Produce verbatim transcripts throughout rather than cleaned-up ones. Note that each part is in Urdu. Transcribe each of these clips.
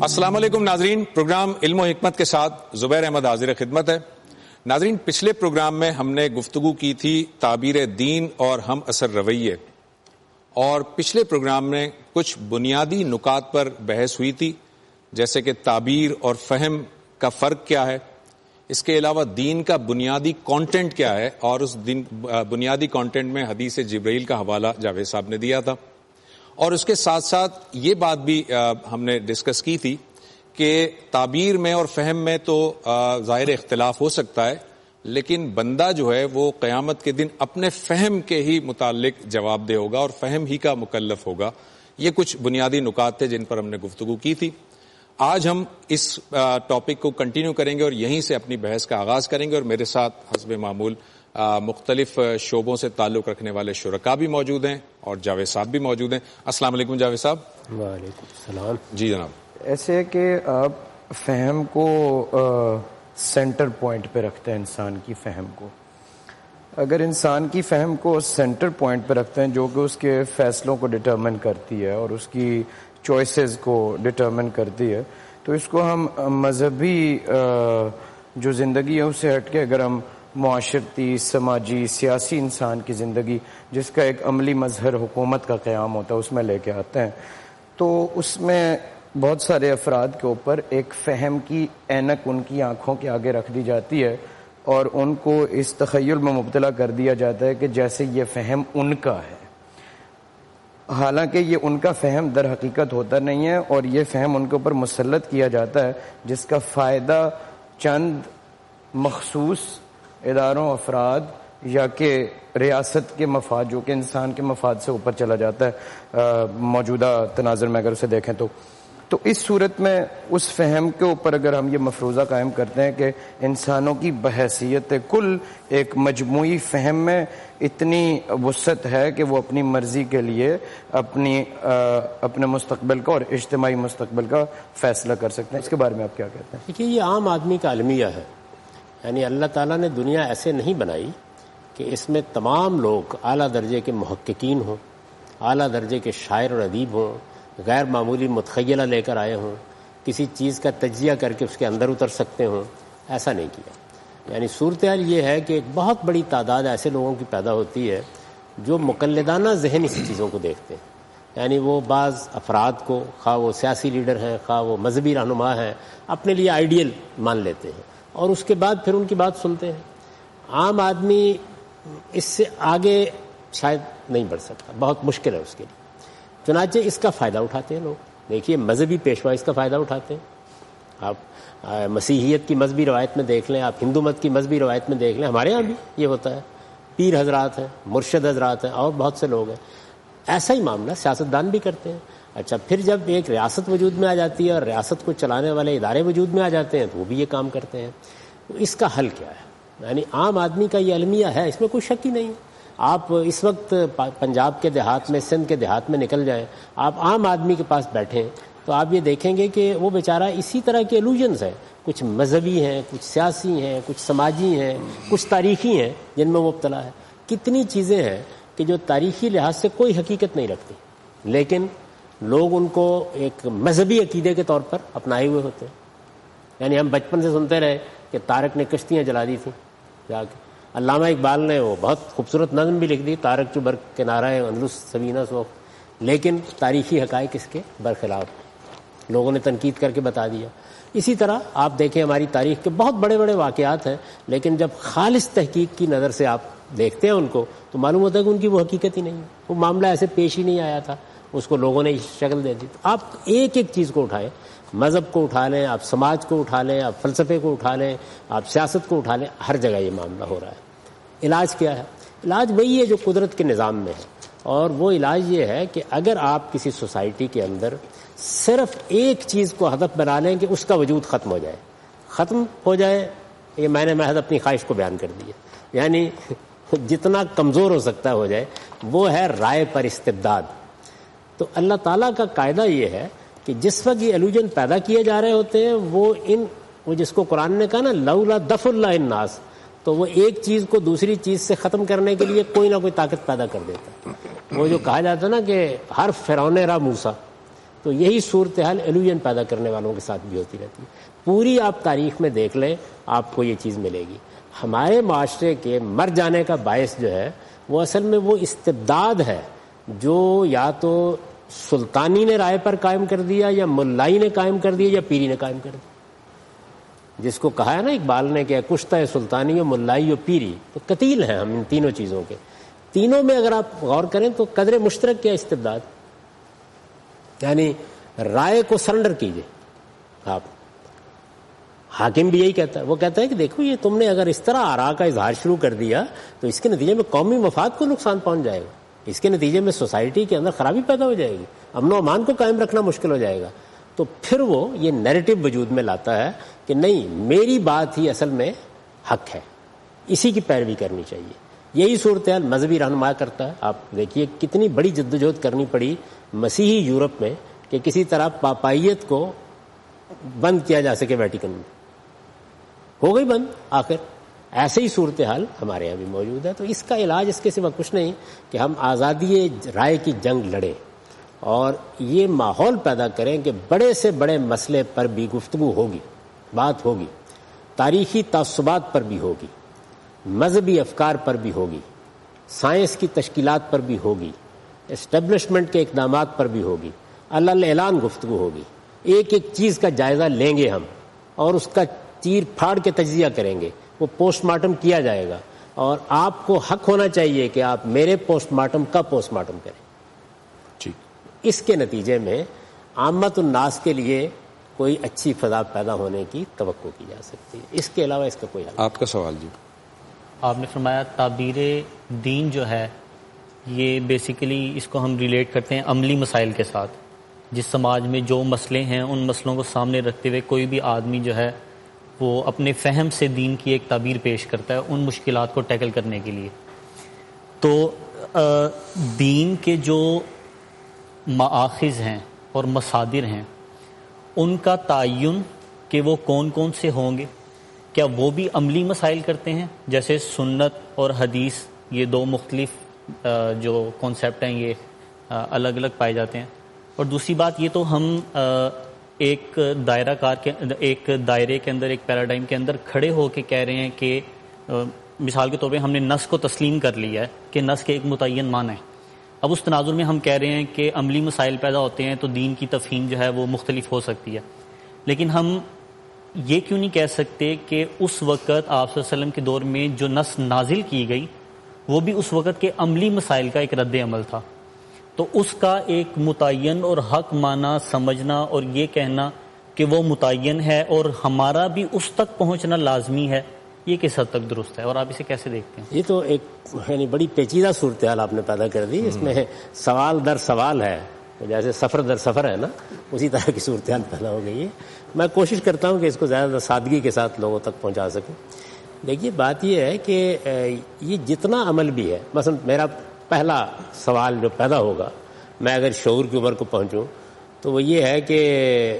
السلام علیکم ناظرین، پروگرام علم و حکمت کے ساتھ زبیر احمد حاضر خدمت ہے۔ ناظرین، پچھلے پروگرام میں ہم نے گفتگو کی تھی تعبیر دین اور ہم اثر رویے، اور پچھلے پروگرام میں کچھ بنیادی نکات پر بحث ہوئی تھی، جیسے کہ تعبیر اور فہم کا فرق کیا ہے، اس کے علاوہ دین کا بنیادی کانٹینٹ کیا ہے، اور اس دین بنیادی کانٹینٹ میں حدیث جبرائیل کا حوالہ جاوید صاحب نے دیا تھا، اور اس کے ساتھ ساتھ یہ بات بھی ہم نے ڈسکس کی تھی کہ تعبیر میں اور فہم میں تو ظاہر اختلاف ہو سکتا ہے، لیکن بندہ جو ہے وہ قیامت کے دن اپنے فہم کے ہی متعلق جواب دہ ہوگا اور فہم ہی کا مکلف ہوگا۔ یہ کچھ بنیادی نکات تھے جن پر ہم نے گفتگو کی تھی۔ آج ہم اس ٹاپک کو کنٹینیو کریں گے اور یہیں سے اپنی بحث کا آغاز کریں گے، اور میرے ساتھ حسب معمول مختلف شعبوں سے تعلق رکھنے والے شرکاء بھی موجود ہیں اور جاوید صاحب بھی موجود ہیں۔ السلام علیکم جاوید صاحب۔ وعلیکم السلام۔ جی جناب۔ ایسے ہے کہ آپ فہم کو سینٹر پوائنٹ پہ رکھتے ہیں، انسان کی فہم کو۔ اگر انسان کی فہم کو سینٹر پوائنٹ پہ رکھتے ہیں جو کہ اس کے فیصلوں کو ڈٹرمن کرتی ہے اور اس کی چوائسز کو ڈٹرمن کرتی ہے، تو اس کو ہم مذہبی جو زندگی ہے اسے ہٹ کے اگر ہم معاشرتی، سماجی، سیاسی انسان کی زندگی جس کا ایک عملی مظہر حکومت کا قیام ہوتا ہے اس میں لے کے آتے ہیں، تو اس میں بہت سارے افراد کے اوپر ایک فہم کی اینک ان کی آنکھوں کے آگے رکھ دی جاتی ہے اور ان کو اس تخیل میں مبتلا کر دیا جاتا ہے کہ جیسے یہ فہم ان کا ہے، حالانکہ یہ ان کا فہم در حقیقت ہوتا نہیں ہے، اور یہ فہم ان کے اوپر مسلط کیا جاتا ہے جس کا فائدہ چند مخصوص اداروں، افراد یا کہ ریاست کے مفاد، جو کہ انسان کے مفاد سے اوپر چلا جاتا ہے موجودہ تناظر میں اگر اسے دیکھیں تو تو اس صورت میں اس فہم کے اوپر اگر ہم یہ مفروضہ قائم کرتے ہیں کہ انسانوں کی بحیثیت کل ایک مجموعی فہم میں اتنی وسعت ہے کہ وہ اپنی مرضی کے لیے اپنی اپنے مستقبل کا اور اجتماعی مستقبل کا فیصلہ کر سکتے ہیں، اس کے بارے میں آپ کیا کہتے ہیں؟ دیکھیے، یہ عام آدمی کا المیہ ہے، یعنی اللہ تعالیٰ نے دنیا ایسے نہیں بنائی کہ اس میں تمام لوگ اعلیٰ درجے کے محققین ہوں، اعلیٰ درجے کے شاعر اور ادیب ہوں، غیر معمولی متخیلہ لے کر آئے ہوں، کسی چیز کا تجزیہ کر کے اس کے اندر اتر سکتے ہوں، ایسا نہیں کیا۔ یعنی صورتحال یہ ہے کہ ایک بہت بڑی تعداد ایسے لوگوں کی پیدا ہوتی ہے جو مقلدانہ ذہن اسی چیزوں کو دیکھتے ہیں، یعنی وہ بعض افراد کو، خواہ وہ سیاسی لیڈر ہیں، خواہ وہ مذہبی رہنما ہیں، اپنے لیے آئیڈیل مان لیتے ہیں اور اس کے بعد پھر ان کی بات سنتے ہیں۔ عام آدمی اس سے آگے شاید نہیں بڑھ سکتا، بہت مشکل ہے اس کے لیے، چنانچہ اس کا فائدہ اٹھاتے ہیں لوگ۔ دیکھیے، مذہبی پیشوا اس کا فائدہ اٹھاتے ہیں، آپ مسیحیت کی مذہبی روایت میں دیکھ لیں، آپ ہندو مت کی مذہبی روایت میں دیکھ لیں، ہمارے ہاں بھی یہ ہوتا ہے، پیر حضرات ہیں، مرشد حضرات ہیں اور بہت سے لوگ ہیں، ایسا ہی معاملہ سیاستدان بھی کرتے ہیں۔ اچھا، پھر جب ایک ریاست وجود میں آ جاتی ہے اور ریاست کو چلانے والے ادارے وجود میں آ جاتے ہیں تو وہ بھی یہ کام کرتے ہیں۔ تو اس کا حل کیا ہے؟ یعنی عام آدمی کا یہ المیہ ہے، اس میں کوئی شک ہی نہیں ہے۔ آپ اس وقت پنجاب کے دیہات میں، سندھ کے دیہات میں نکل جائیں، آپ عام آدمی کے پاس بیٹھیں تو آپ یہ دیکھیں گے کہ وہ بیچارہ اسی طرح کے ایلوژنز ہیں، کچھ مذہبی ہیں، کچھ سیاسی ہیں، کچھ سماجی ہیں، کچھ تاریخی ہیں جن میں وہ مبتلا ہے۔ کتنی چیزیں ہیں کہ جو تاریخی لحاظ سے کوئی حقیقت نہیں رکھتی، لیکن لوگ ان کو ایک مذہبی عقیدے کے طور پر اپنائے ہوئے ہوتے ہیں۔ یعنی ہم بچپن سے سنتے رہے کہ تارک نے کشتیاں جلا دی تھیں جا کے، علامہ اقبال نے وہ بہت خوبصورت نظم بھی لکھ دی، تارک چو بر کنارہ اندلس سبینہ سو، لیکن تاریخی حقائق اس کے برخلاف لوگوں نے تنقید کر کے بتا دیا۔ اسی طرح آپ دیکھیں ہماری تاریخ کے بہت بڑے بڑے واقعات ہیں، لیکن جب خالص تحقیق کی نظر سے آپ دیکھتے ہیں ان کو تو معلوم ہوتا ہے کہ ان کی وہ حقیقت ہی نہیں ہے، وہ معاملہ ایسے پیش ہی نہیں آیا تھا، اس کو لوگوں نے شکل دے دی۔ آپ ایک ایک چیز کو اٹھائیں، مذہب کو اٹھا لیں، آپ سماج کو اٹھا لیں، آپ فلسفے کو اٹھا لیں، آپ سیاست کو اٹھا لیں، ہر جگہ یہ معاملہ ہو رہا ہے۔ علاج کیا ہے؟ علاج وہی ہے جو قدرت کے نظام میں ہے، اور وہ علاج یہ ہے کہ اگر آپ کسی سوسائٹی کے اندر صرف ایک چیز کو ہدف بنا لیں کہ اس کا وجود ختم ہو جائے، ختم ہو جائے، یہ میں نے محض اپنی خواہش کو بیان کر دی ہے، یعنی جتنا کمزور ہو سکتا ہو جائے، وہ ہے رائے پر استبداد۔ تو اللہ تعالیٰ کا قاعدہ یہ ہے کہ جس وقت یہ ایلوژن پیدا کیے جا رہے ہوتے ہیں، وہ ان وہ جس کو قرآن نے کہا نا لولا دفع اللہ الناس، تو وہ ایک چیز کو دوسری چیز سے ختم کرنے کے لیے کوئی نہ کوئی طاقت پیدا کر دیتا ہے۔ وہ جو کہا جاتا ہے نا کہ ہر فرعون را موسیٰ، تو یہی صورتحال ایلوژن پیدا کرنے والوں کے ساتھ بھی ہوتی رہتی ہے. پوری آپ تاریخ میں دیکھ لیں آپ کو یہ چیز ملے گی. ہمارے معاشرے کے مر جانے کا باعث جو ہے وہ اصل میں وہ استبداد ہے جو یا تو سلطانی نے رائے پر قائم کر دیا, یا ملائی نے قائم کر دیا, یا پیری نے قائم کر دیا. جس کو کہا ہے نا اقبال نے کہ کشتہ ہے سلطانی و ملائی و پیری, تو قتیل ہیں ہم ان تینوں چیزوں کے. تینوں میں اگر آپ غور کریں تو قدر مشترک کیا استبداد, یعنی رائے کو سرنڈر کیجئے آپ. حاکم بھی یہی کہتا ہے, وہ کہتا ہے کہ دیکھو یہ تم نے اگر اس طرح آراء کا اظہار شروع کر دیا تو اس کے نتیجے میں قومی مفاد کو نقصان پہنچ جائے گا, اس کے نتیجے میں سوسائٹی کے اندر خرابی پیدا ہو جائے گی, امن و امان کو قائم رکھنا مشکل ہو جائے گا. تو پھر وہ یہ نیریٹو وجود میں لاتا ہے کہ نہیں, میری بات ہی اصل میں حق ہے, اسی کی پیروی کرنی چاہیے. یہی صورتحال مذہبی رہنما کرتا ہے. آپ دیکھیے کتنی بڑی جدوجہد کرنی پڑی مسیحی یورپ میں کہ کسی طرح پاپائیت کو بند کیا جا سکے ویٹیکن میں, ہو گئی بند آخر. ایسے ہی صورتحال ہمارے یہاں بھی موجود ہے. تو اس کا علاج اس کے سوا کچھ نہیں کہ ہم آزادی رائے کی جنگ لڑیں اور یہ ماحول پیدا کریں کہ بڑے سے بڑے مسئلے پر بھی گفتگو ہوگی, بات ہوگی, تاریخی تعصبات پر بھی ہوگی, مذہبی افکار پر بھی ہوگی, سائنس کی تشکیلات پر بھی ہوگی, اسٹیبلشمنٹ کے اقدامات پر بھی ہوگی, اللہ اعلان گفتگو ہوگی. ایک ایک چیز کا جائزہ لیں گے ہم اور اس کا چیر پھاڑ کے تجزیہ کریں گے. وہ پوسٹ مارٹم کیا جائے گا اور آپ کو حق ہونا چاہیے کہ آپ میرے پوسٹ مارٹم کا پوسٹ مارٹم کریں. اس کے نتیجے میں عامت الناس کے لیے کوئی اچھی فضا پیدا ہونے کی توقع کی جا سکتی ہے. اس کے علاوہ اس کا کوئی حل. آپ کا سوال جی. آپ نے فرمایا تعبیر دین جو ہے یہ بیسیکلی اس کو ہم ریلیٹ کرتے ہیں عملی مسائل کے ساتھ. جس سماج میں جو مسئلے ہیں ان مسئلوں کو سامنے رکھتے ہوئے کوئی بھی آدمی جو ہے وہ اپنے فہم سے دین کی ایک تعبیر پیش کرتا ہے ان مشکلات کو ٹیکل کرنے کے لیے. تو دین کے جو مآخذ ہیں اور مصادر ہیں ان کا تعین کہ وہ کون کون سے ہوں گے, کیا وہ بھی عملی مسائل کرتے ہیں جیسے سنت اور حدیث؟ یہ دو مختلف جو کانسیپٹ ہیں یہ الگ الگ پائے جاتے ہیں. اور دوسری بات یہ تو ہم ایک دائرہ کار کے ایک دائرے کے اندر ایک پیراڈائم کے اندر کھڑے ہو کے کہہ رہے ہیں کہ مثال کے طور پہ ہم نے نص کو تسلیم کر لیا ہے کہ نص کے ایک متعین معنی ہے. اب اس تناظر میں ہم کہہ رہے ہیں کہ عملی مسائل پیدا ہوتے ہیں تو دین کی تفہیم جو ہے وہ مختلف ہو سکتی ہے. لیکن ہم یہ کیوں نہیں کہہ سکتے کہ اس وقت آپ صلی اللہ علیہ وسلم کے دور میں جو نص نازل کی گئی وہ بھی اس وقت کے عملی مسائل کا ایک رد عمل تھا؟ تو اس کا ایک متعین اور حق معنی سمجھنا اور یہ کہنا کہ وہ متعین ہے اور ہمارا بھی اس تک پہنچنا لازمی ہے, یہ کس حد تک درست ہے اور آپ اسے کیسے دیکھتے ہیں؟ یہ تو ایک یعنی بڑی پیچیدہ صورتحال آپ نے پیدا کر دی. اس میں سوال در سوال ہے, جیسے سفر در سفر ہے نا, اسی طرح کی صورتحال پیدا ہو گئی ہے. میں کوشش کرتا ہوں کہ اس کو زیادہ سادگی کے ساتھ لوگوں تک پہنچا سکوں. دیکھیے بات یہ ہے کہ یہ جتنا عمل بھی ہے, مثلا میرا پہلا سوال جو پیدا ہوگا میں اگر شعور کی عمر کو پہنچوں تو وہ یہ ہے کہ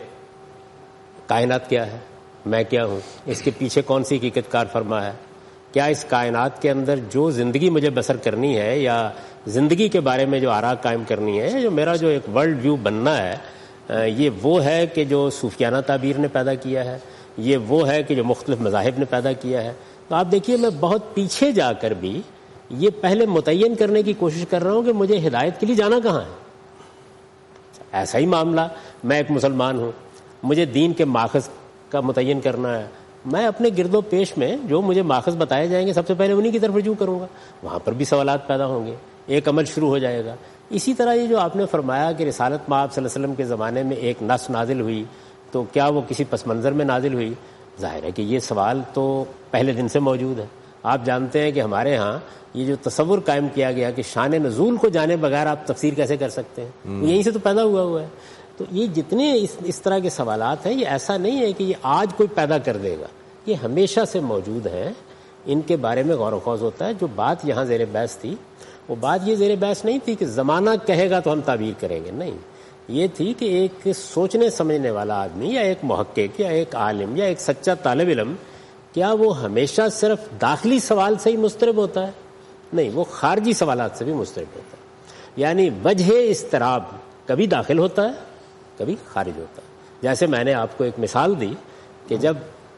کائنات کیا ہے, میں کیا ہوں, اس کے پیچھے کون سی حقیقت کار فرما ہے, کیا اس کائنات کے اندر جو زندگی مجھے بسر کرنی ہے یا زندگی کے بارے میں جو آراء قائم کرنی ہے, جو میرا جو ایک ورلڈ ویو بننا ہے, یہ وہ ہے کہ جو صوفیانہ تعبیر نے پیدا کیا ہے, یہ وہ ہے کہ جو مختلف مذاہب نے پیدا کیا ہے. تو آپ دیکھیے میں بہت پیچھے جا کر بھی یہ پہلے متعین کرنے کی کوشش کر رہا ہوں کہ مجھے ہدایت کے لیے جانا کہاں ہے. ایسا ہی معاملہ, میں ایک مسلمان ہوں, مجھے دین کے ماخذ کا متعین کرنا ہے, میں اپنے گرد و پیش میں جو مجھے ماخذ بتائے جائیں گے سب سے پہلے انہی کی طرف رجوع کروں گا. وہاں پر بھی سوالات پیدا ہوں گے, ایک عمل شروع ہو جائے گا. اسی طرح یہ جو آپ نے فرمایا کہ رسالت مآب صلی اللہ علیہ وسلم کے زمانے میں ایک نص نازل ہوئی تو کیا وہ کسی پس منظر میں نازل ہوئی؟ ظاہر ہے کہ یہ سوال تو پہلے دن سے موجود ہے. آپ جانتے ہیں کہ ہمارے ہاں یہ جو تصور قائم کیا گیا کہ شان نزول کو جانے بغیر آپ تفسیر کیسے کر سکتے ہیں, یہیں سے تو پیدا ہوا ہوا ہے. تو یہ جتنے اس اس طرح کے سوالات ہیں, یہ ایسا نہیں ہے کہ یہ آج کوئی پیدا کر دے گا, یہ ہمیشہ سے موجود ہیں. ان کے بارے میں غور و خوض ہوتا ہے. جو بات یہاں زیر بحث تھی وہ بات یہ زیر بحث نہیں تھی کہ زمانہ کہے گا تو ہم تعبیر کریں گے, نہیں. یہ تھی کہ ایک سوچنے سمجھنے والا آدمی یا ایک محقق یا ایک عالم یا ایک سچا طالب علم, کیا وہ ہمیشہ صرف داخلی سوال سے ہی مضطرب ہوتا ہے؟ نہیں, وہ خارجی سوالات سے بھی مضطرب ہوتا ہے. یعنی وجہ اضطراب کبھی داخل ہوتا ہے کبھی خارج ہوتا ہے. جیسے میں نے آپ کو ایک مثال دی کہ جب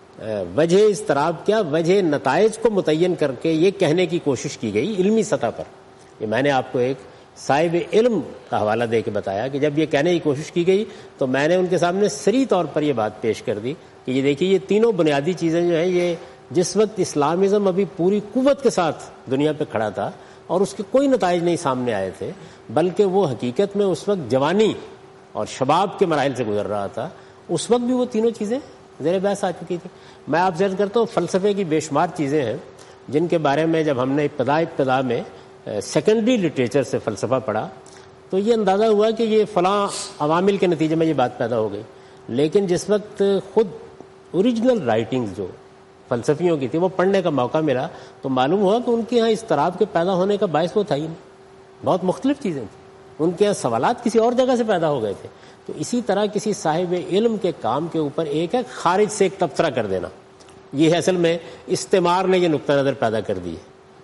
وجہ اضطراب کیا وجہ نتائج کو متعین کر کے یہ کہنے کی کوشش کی گئی علمی سطح پر. یہ میں نے آپ کو ایک صاحب علم کا حوالہ دے کے بتایا کہ جب یہ کہنے کی کوشش کی گئی تو میں نے ان کے سامنے صریح طور پر یہ بات پیش کر دی کہ یہ دیکھیے یہ تینوں بنیادی چیزیں جو ہیں یہ جس وقت اسلامزم ابھی پوری قوت کے ساتھ دنیا پہ کھڑا تھا اور اس کے کوئی نتائج نہیں سامنے آئے تھے بلکہ وہ حقیقت میں اس وقت جوانی اور شباب کے مراحل سے گزر رہا تھا, اس وقت بھی وہ تینوں چیزیں زیر بحث آ چکی تھی. میں آپ سے عرض کرتا ہوں فلسفے کی بے شمار چیزیں ہیں جن کے بارے میں جب ہم نے ابتدا ابتدا میں سیکنڈری لٹریچر سے فلسفہ پڑھا تو یہ اندازہ ہوا کہ یہ فلاں عوامل کے نتیجے میں یہ بات پیدا ہو گئی, لیکن جس وقت خود اوریجنل رائٹنگز جو فلسفیوں کی تھی وہ پڑھنے کا موقع ملا تو معلوم ہوا کہ ان کے ہاں اضطراب کے پیدا ہونے کا باعث وہ تھا ہی نہیں, بہت مختلف چیزیں تھیں. ان کے سوالات کسی اور جگہ سے پیدا ہو گئے تھے. تو اسی طرح کسی صاحب علم کے کام کے اوپر ایک ہے خارج سے ایک تبصرہ کر دینا, یہ اصل میں استعمار نے یہ نقطہ نظر پیدا کر دی ہے,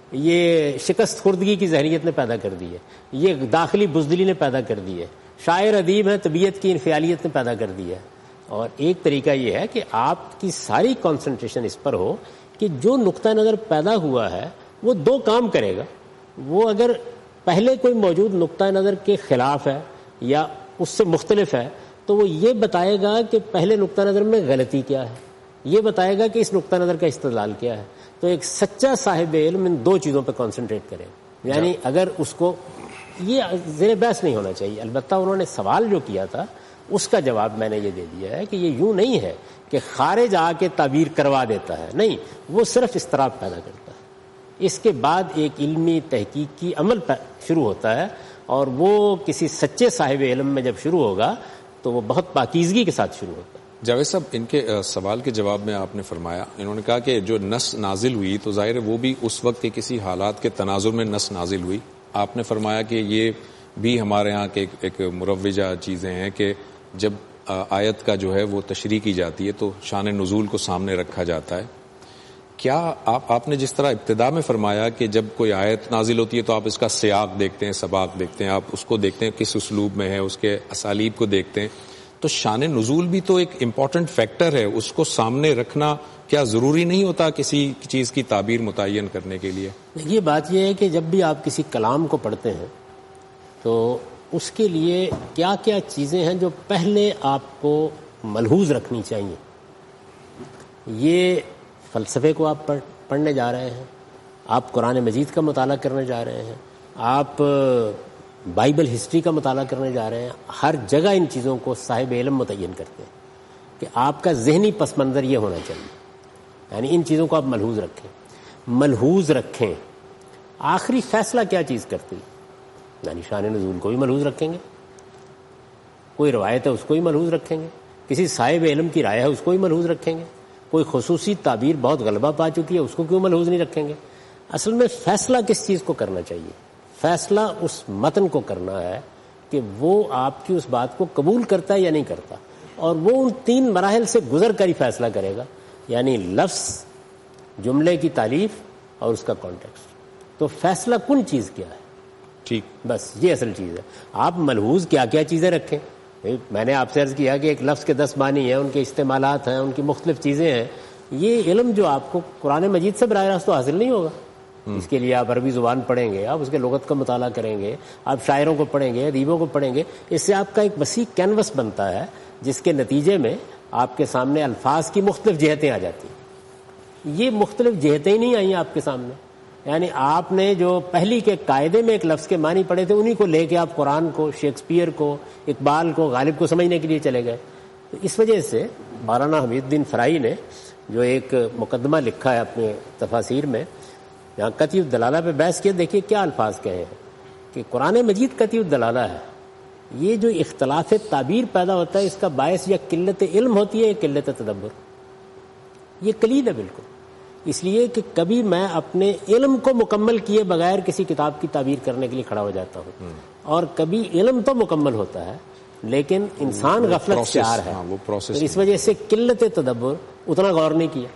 یہ شکست خوردگی کی ذہنیت نے پیدا کر دی ہے, یہ داخلی بزدلی نے پیدا کر دی ہے, شاعر ادیب ہے طبیعت کی انفعالیت نے پیدا کر دی ہے. اور ایک طریقہ یہ ہے کہ آپ کی ساری کنسنٹریشن اس پر ہو کہ جو نقطہ نظر پیدا ہوا ہے وہ دو کام کرے گا. وہ اگر پہلے کوئی موجود نقطہ نظر کے خلاف ہے یا اس سے مختلف ہے تو وہ یہ بتائے گا کہ پہلے نقطہ نظر میں غلطی کیا ہے, یہ بتائے گا کہ اس نقطہ نظر کا استدلال کیا ہے. تو ایک سچا صاحب علم ان دو چیزوں پہ کانسنٹریٹ کرے, یعنی اگر اس کو یہ زیر بحث نہیں ہونا چاہیے. البتہ انہوں نے سوال جو کیا تھا اس کا جواب میں نے یہ دے دیا ہے کہ یہ یوں نہیں ہے کہ خارج آ کے تعبیر کروا دیتا ہے, نہیں, وہ صرف اضطراب پیدا کرتا ہے. اس کے بعد ایک علمی تحقیقی عمل شروع ہوتا ہے اور وہ کسی سچے صاحب علم میں جب شروع ہوگا تو وہ بہت پاکیزگی کے ساتھ شروع ہوتا ہے. جاوید صاحب, ان کے سوال کے جواب میں آپ نے فرمایا, انہوں نے کہا کہ جو نص نازل ہوئی تو ظاہر ہے وہ بھی اس وقت کے کسی حالات کے تناظر میں نص نازل ہوئی. آپ نے فرمایا کہ یہ بھی ہمارے ہاں کے ایک مروجہ چیزیں ہیں کہ جب آیت کا جو ہے وہ تشریح کی جاتی ہے تو شان نزول کو سامنے رکھا جاتا ہے. کیا آپ آپ نے جس طرح ابتدا میں فرمایا کہ جب کوئی آیت نازل ہوتی ہے تو آپ اس کا سیاق دیکھتے ہیں, سباق دیکھتے ہیں, آپ اس کو دیکھتے ہیں کس اسلوب میں ہے, اس کے اسالیب کو دیکھتے ہیں, تو شان نزول بھی تو ایک امپورٹنٹ فیکٹر ہے, اس کو سامنے رکھنا کیا ضروری نہیں ہوتا کسی چیز کی تعبیر متعین کرنے کے لیے؟ یہ بات یہ ہے کہ جب بھی آپ کسی کلام کو پڑھتے ہیں تو اس کے لیے کیا کیا چیزیں ہیں جو پہلے آپ کو ملحوظ رکھنی چاہیے. یہ فلسفے کو آپ پڑھ پڑھنے جا رہے ہیں, آپ قرآن مجید کا مطالعہ کرنے جا رہے ہیں, آپ بائبل ہسٹری کا مطالعہ کرنے جا رہے ہیں, ہر جگہ ان چیزوں کو صاحب علم متعین کرتے ہیں کہ آپ کا ذہنی پس منظر یہ ہونا چاہیے, یعنی ان چیزوں کو آپ ملحوظ رکھیں ملحوظ رکھیں آخری فیصلہ کیا چیز کرتی, یعنی شان نزول کو بھی ملحوظ رکھیں گے, کوئی روایت ہے اس کو بھی ملحوظ رکھیں گے, کسی صاحب علم کی رائے ہے اس کو بھی ملحوظ رکھیں گے, کوئی خصوصی تعبیر بہت غلبہ پا چکی ہے اس کو کیوں ملحوظ نہیں رکھیں گے. اصل میں فیصلہ کس چیز کو کرنا چاہیے؟ فیصلہ اس متن کو کرنا ہے کہ وہ آپ کی اس بات کو قبول کرتا ہے یا نہیں کرتا, اور وہ ان تین مراحل سے گزر کر ہی فیصلہ کرے گا, یعنی لفظ, جملے کی تعریف اور اس کا کانٹیکسٹ. تو فیصلہ کن چیز کیا ہے, ٹھیک, بس یہ اصل چیز ہے. آپ ملحوظ کیا کیا چیزیں رکھیں. میں نے آپ سے عرض کیا کہ ایک لفظ کے دس معنی ہیں, ان کے استعمالات ہیں, ان کی مختلف چیزیں ہیں. یہ علم جو آپ کو قرآن مجید سے براہ راست تو حاصل نہیں ہوگا. اس کے لیے آپ عربی زبان پڑھیں گے, آپ اس کے لغت کا مطالعہ کریں گے, آپ شاعروں کو پڑھیں گے, ادیبوں کو پڑھیں گے. اس سے آپ کا ایک وسیع کینوس بنتا ہے جس کے نتیجے میں آپ کے سامنے الفاظ کی مختلف جہتیں آ جاتی ہیں. یہ مختلف جہتیں ہی نہیں آئیں آپ کے سامنے, یعنی آپ نے جو پہلی کے قاعدے میں ایک لفظ کے معنی پڑھے تھے انہی کو لے کے آپ قرآن کو, شیکسپیئر کو, اقبال کو, غالب کو سمجھنے کے لیے چلے گئے. تو اس وجہ سے مولانا حمید الدین فرائی نے جو ایک مقدمہ لکھا ہے اپنے تفاسیر میں, یہاں قطعی الدلالہ پہ بحث کیا, دیکھیے کیا الفاظ کہے ہیں کہ قرآن مجید قطعی الدلالہ ہے. یہ جو اختلاف تعبیر پیدا ہوتا ہے اس کا باعث یا قلت علم ہوتی ہے یا قلت تدبر. یہ کلید ہے بالکل. اس لیے کہ کبھی میں اپنے علم کو مکمل کیے بغیر کسی کتاب کی تعبیر کرنے کے لیے کھڑا ہو جاتا ہوں, اور کبھی علم تو مکمل ہوتا ہے لیکن انسان غفلت شعار ہے. اس وجہ سے قلت تدبر اتنا غور نہیں کیا.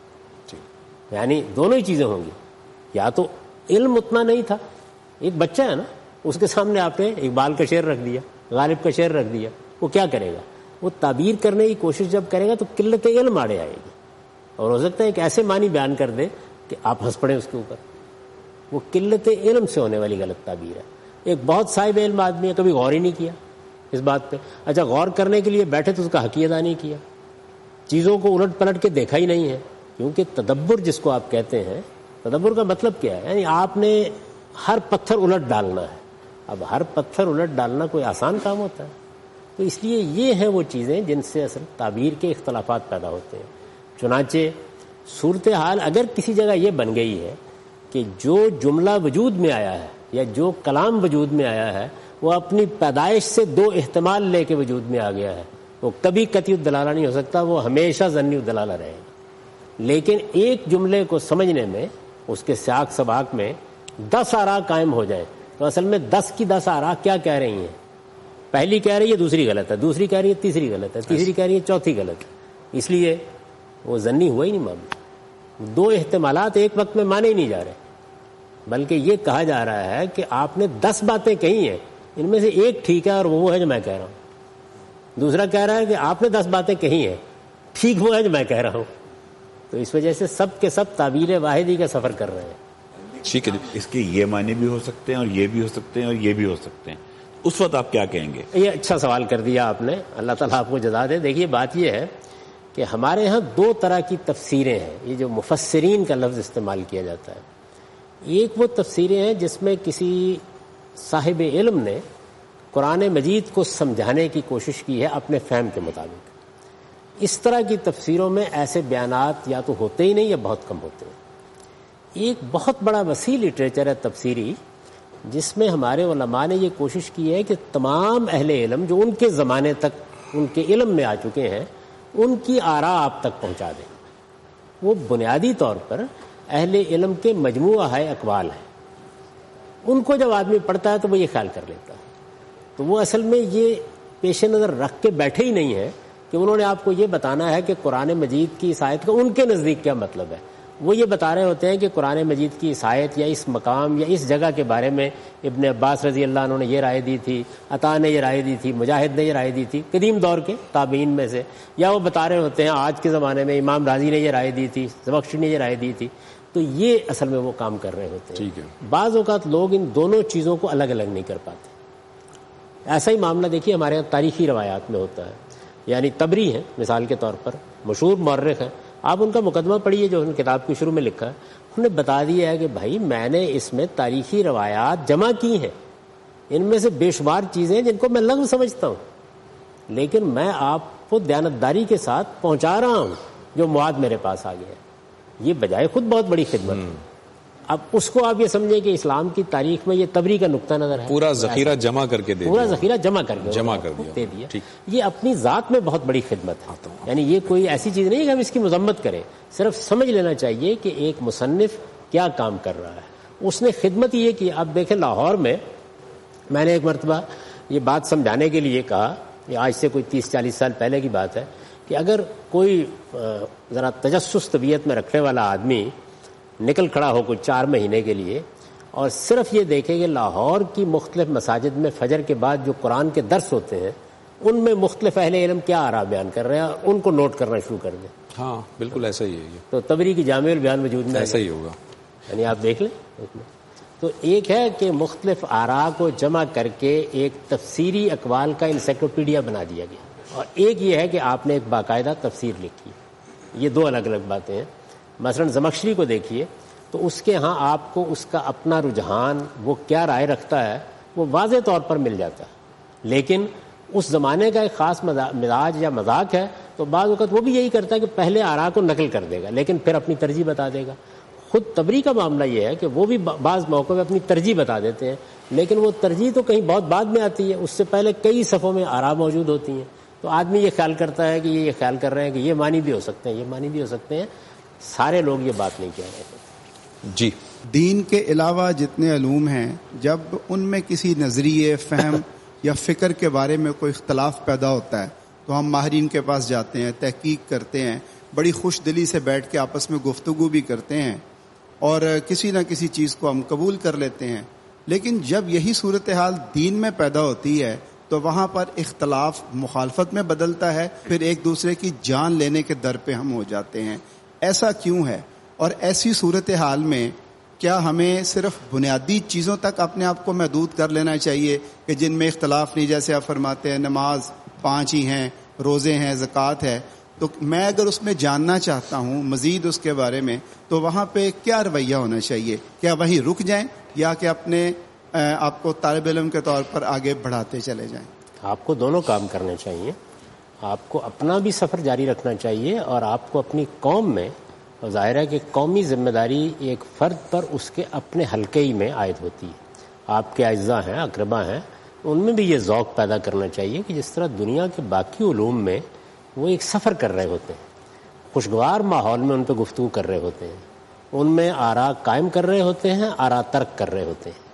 یعنی دونوں ہی چیزیں ہوں گی, یا تو علم اتنا نہیں تھا. ایک بچہ ہے نا, اس کے سامنے آپ نے اقبال کا شعر رکھ دیا, غالب کا شعر رکھ دیا, وہ کیا کرے گا؟ وہ تعبیر کرنے کی کوشش جب کرے گا تو قلت علم آڑے آئے گی، اور ہو سکتا ہے کہ ایسے معنی بیان کر دے کہ آپ ہنس پڑیں اس کے اوپر. وہ قلت علم سے ہونے والی غلط تعبیر ہے. ایک بہت صاحب علم آدمی ہے، کبھی غور ہی نہیں کیا اس بات پہ. اچھا غور کرنے کے لیے بیٹھے تو اس کا حق ادا نہیں کیا، چیزوں کو الٹ پلٹ کے دیکھا ہی نہیں ہے. کیونکہ تدبر جس کو آپ کہتے ہیں، تدبر کا مطلب کیا ہے؟ یعنی آپ نے ہر پتھر الٹ ڈالنا ہے. اب ہر پتھر الٹ ڈالنا کوئی آسان کام ہوتا ہے؟ تو اس لیے یہ ہیں وہ چیزیں جن سے اصل تعبیر کے اختلافات پیدا ہوتے ہیں. چنانچہ صورتحال اگر کسی جگہ یہ بن گئی ہے کہ جو جملہ وجود میں آیا ہے یا جو کلام وجود میں آیا ہے وہ اپنی پیدائش سے دو احتمال لے کے وجود میں آ گیا ہے، وہ کبھی قطعی الدلالہ نہیں ہو سکتا، وہ ہمیشہ ظنی الدلالہ رہے گا. لیکن ایک جملے کو سمجھنے میں اس کے سیاق سباق میں دس آراء قائم ہو جائیں تو اصل میں دس کی دس آراء کیا کہہ رہی ہیں؟ پہلی کہہ رہی ہے دوسری غلط ہے، دوسری کہہ رہی ہے تیسری غلط ہے، تیسری کہہ رہی ہے چوتھی غلط ہے. اس لیے وہ ظنی ہوا ہی نہیں معاملہ. دو احتمالات ایک وقت میں مانے ہی نہیں جا رہے، بلکہ یہ کہا جا رہا ہے کہ آپ نے دس باتیں کہی ہیں، ان میں سے ایک ٹھیک ہے اور وہ ہے جو میں کہہ رہا ہوں. دوسرا کہہ رہا ہے کہ آپ نے دس باتیں کہی ہیں، ٹھیک وہ ہے جو میں کہہ رہا ہوں. تو اس وجہ سے سب کے سب تعبیر واحدی کا سفر کر رہے ہیں. ٹھیک ہے، اس کے یہ معنی بھی ہو سکتے ہیں اور یہ بھی ہو سکتے ہیں اور یہ بھی ہو سکتے ہیں. اس وقت آپ کیا کہیں گے؟ یہ اچھا سوال کر دیا آپ نے، اللہ تعالیٰ آپ کو جزا دے. دیکھیے بات یہ ہے کہ ہمارے ہاں دو طرح کی تفسیریں ہیں. یہ جو مفسرین کا لفظ استعمال کیا جاتا ہے، ایک وہ تفسیریں ہیں جس میں کسی صاحب علم نے قرآن مجید کو سمجھانے کی کوشش کی ہے اپنے فہم کے مطابق. اس طرح کی تفسیروں میں ایسے بیانات یا تو ہوتے ہی نہیں یا بہت کم ہوتے ہیں. ایک بہت بڑا وسیع لٹریچر ہے تفسیری جس میں ہمارے علماء نے یہ کوشش کی ہے کہ تمام اہل علم جو ان کے زمانے تک ان کے علم میں آ چکے ہیں ان کی آراء آپ تک پہنچا دیں. وہ بنیادی طور پر اہل علم کے مجموعہ ہے اقوال ہیں. ان کو جب آدمی پڑھتا ہے تو وہ یہ خیال کر لیتا ہے. تو وہ اصل میں یہ پیش نظر رکھ کے بیٹھے ہی نہیں ہیں کہ انہوں نے آپ کو یہ بتانا ہے کہ قرآن مجید کی اس آیت کا ان کے نزدیک کیا مطلب ہے. وہ یہ بتا رہے ہوتے ہیں کہ قرآن مجید کی اس آیت یا اس مقام یا اس جگہ کے بارے میں ابن عباس رضی اللہ عنہ نے یہ رائے دی تھی، عطا نے یہ رائے دی تھی، مجاہد نے یہ رائے دی تھی قدیم دور کے تابعین میں سے. یا وہ بتا رہے ہوتے ہیں آج کے زمانے میں امام راضی نے یہ رائے دی تھی، زمخشری نے یہ رائے دی تھی. تو یہ اصل میں وہ کام کر رہے ہوتے ہیں. ٹھیک ہے. بعض اوقات لوگ ان دونوں چیزوں کو الگ الگ نہیں کر پاتے. ایسا ہی معاملہ دیکھیے ہمارے یہاں تاریخی روایات میں ہوتا ہے. یعنی تبری ہیں مثال کے طور پر، مشہور مورخ ہیں، آپ ان کا مقدمہ پڑھیے جو ان کتاب کے شروع میں لکھا ہے. انہوں نے بتا دیا ہے کہ بھائی میں نے اس میں تاریخی روایات جمع کی ہیں، ان میں سے بے شمار چیزیں جن کو میں لغو سمجھتا ہوں، لیکن میں آپ کو دیانتداری کے ساتھ پہنچا رہا ہوں جو مواد میرے پاس آ گیا ہے. یہ بجائے خود بہت بڑی خدمت ہے. اب اس کو آپ یہ سمجھیں کہ اسلام کی تاریخ میں یہ تبری کا نقطہ نظر ہے، پورا ذخیرہ جمع کر کے دے پورا ذخیرہ جمع کر کے جمع کر دیا دے دیا. یہ اپنی ذات میں بہت بڑی خدمت ہے. یعنی یہ کوئی ایسی چیز نہیں کہ ہم اس کی مذمت کریں، صرف سمجھ لینا چاہیے کہ ایک مصنف کیا کام کر رہا ہے. اس نے خدمت یہ کی. اب دیکھیں لاہور میں میں نے ایک مرتبہ یہ بات سمجھانے کے لیے کہا، یہ آج سے کوئی تیس چالیس سال پہلے کی بات ہے، کہ اگر کوئی ذرا تجسس طبیعت میں رکھنے والا آدمی نکل کھڑا ہو کوئی چار مہینے کے لیے اور صرف یہ دیکھے کہ لاہور کی مختلف مساجد میں فجر کے بعد جو قرآن کے درس ہوتے ہیں ان میں مختلف اہل علم کیا آراء بیان کر رہے ہیں اور ان کو نوٹ کرنا شروع کر دیں. ہاں بالکل ایسا ہی ہے یہ. تو تبری کی جامع البیان وجود میں ایسا ہی ہوگا. یعنی آپ دیکھ لیں. تو ایک ہے کہ مختلف آراء کو جمع کر کے ایک تفسیری اقوال کا انسائکلوپیڈیا بنا دیا گیا، اور ایک یہ ہے کہ آپ نے ایک باقاعدہ تفسیر لکھی. یہ دو الگ الگ باتیں ہیں. مثلا زمخشری کو دیکھیے تو اس کے ہاں آپ کو اس کا اپنا رجحان، وہ کیا رائے رکھتا ہے، وہ واضح طور پر مل جاتا ہے. لیکن اس زمانے کا ایک خاص مزاج یا مذاق ہے تو بعض اوقات وہ بھی یہی کرتا ہے کہ پہلے آراء کو نقل کر دے گا لیکن پھر اپنی ترجیح بتا دے گا. خود تبری کا معاملہ یہ ہے کہ وہ بھی بعض موقعوں پہ اپنی ترجیح بتا دیتے ہیں، لیکن وہ ترجیح تو کہیں بہت بعد میں آتی ہے، اس سے پہلے کئی صفوں میں آراء موجود ہوتی ہیں. تو آدمی یہ خیال کرتا ہے کہ یہ یہ خیال کر رہے ہیں کہ یہ معنی بھی ہو سکتے ہیں، یہ معنی بھی ہو سکتے ہیں. سارے لوگ یہ بات نہیں کہہ رہے ہیں. جی دین کے علاوہ جتنے علوم ہیں جب ان میں کسی نظریے، فہم یا فکر کے بارے میں کوئی اختلاف پیدا ہوتا ہے تو ہم ماہرین کے پاس جاتے ہیں، تحقیق کرتے ہیں، بڑی خوش دلی سے بیٹھ کے آپس میں گفتگو بھی کرتے ہیں اور کسی نہ کسی چیز کو ہم قبول کر لیتے ہیں. لیکن جب یہی صورتحال دین میں پیدا ہوتی ہے تو وہاں پر اختلاف مخالفت میں بدلتا ہے، پھر ایک دوسرے کی جان لینے کے در پہ ہم ہو جاتے ہیں. ایسا کیوں ہے؟ اور ایسی صورتحال میں کیا ہمیں صرف بنیادی چیزوں تک اپنے آپ کو محدود کر لینا چاہیے کہ جن میں اختلاف نہیں، جیسے آپ فرماتے ہیں نماز پانچ ہی ہیں، روزے ہیں، زکوٰۃ ہے، تو میں اگر اس میں جاننا چاہتا ہوں مزید اس کے بارے میں تو وہاں پہ کیا رویہ ہونا چاہیے؟ کیا وہیں رک جائیں یا کہ اپنے آپ کو طالب علم کے طور پر آگے بڑھاتے چلے جائیں؟ آپ کو دونوں کام کرنے چاہیے. آپ کو اپنا بھی سفر جاری رکھنا چاہیے اور آپ کو اپنی قوم میں، اور ظاہر ہے کہ قومی ذمہ داری ایک فرد پر اس کے اپنے حلقے ہی میں عائد ہوتی ہے. آپ کے اعزاء ہیں، اقربا ہیں، ان میں بھی یہ ذوق پیدا کرنا چاہیے کہ جس طرح دنیا کے باقی علوم میں وہ ایک سفر کر رہے ہوتے ہیں، خوشگوار ماحول میں ان پہ گفتگو کر رہے ہوتے ہیں، ان میں آراء قائم کر رہے ہوتے ہیں، آراء ترک کر رہے ہوتے ہیں،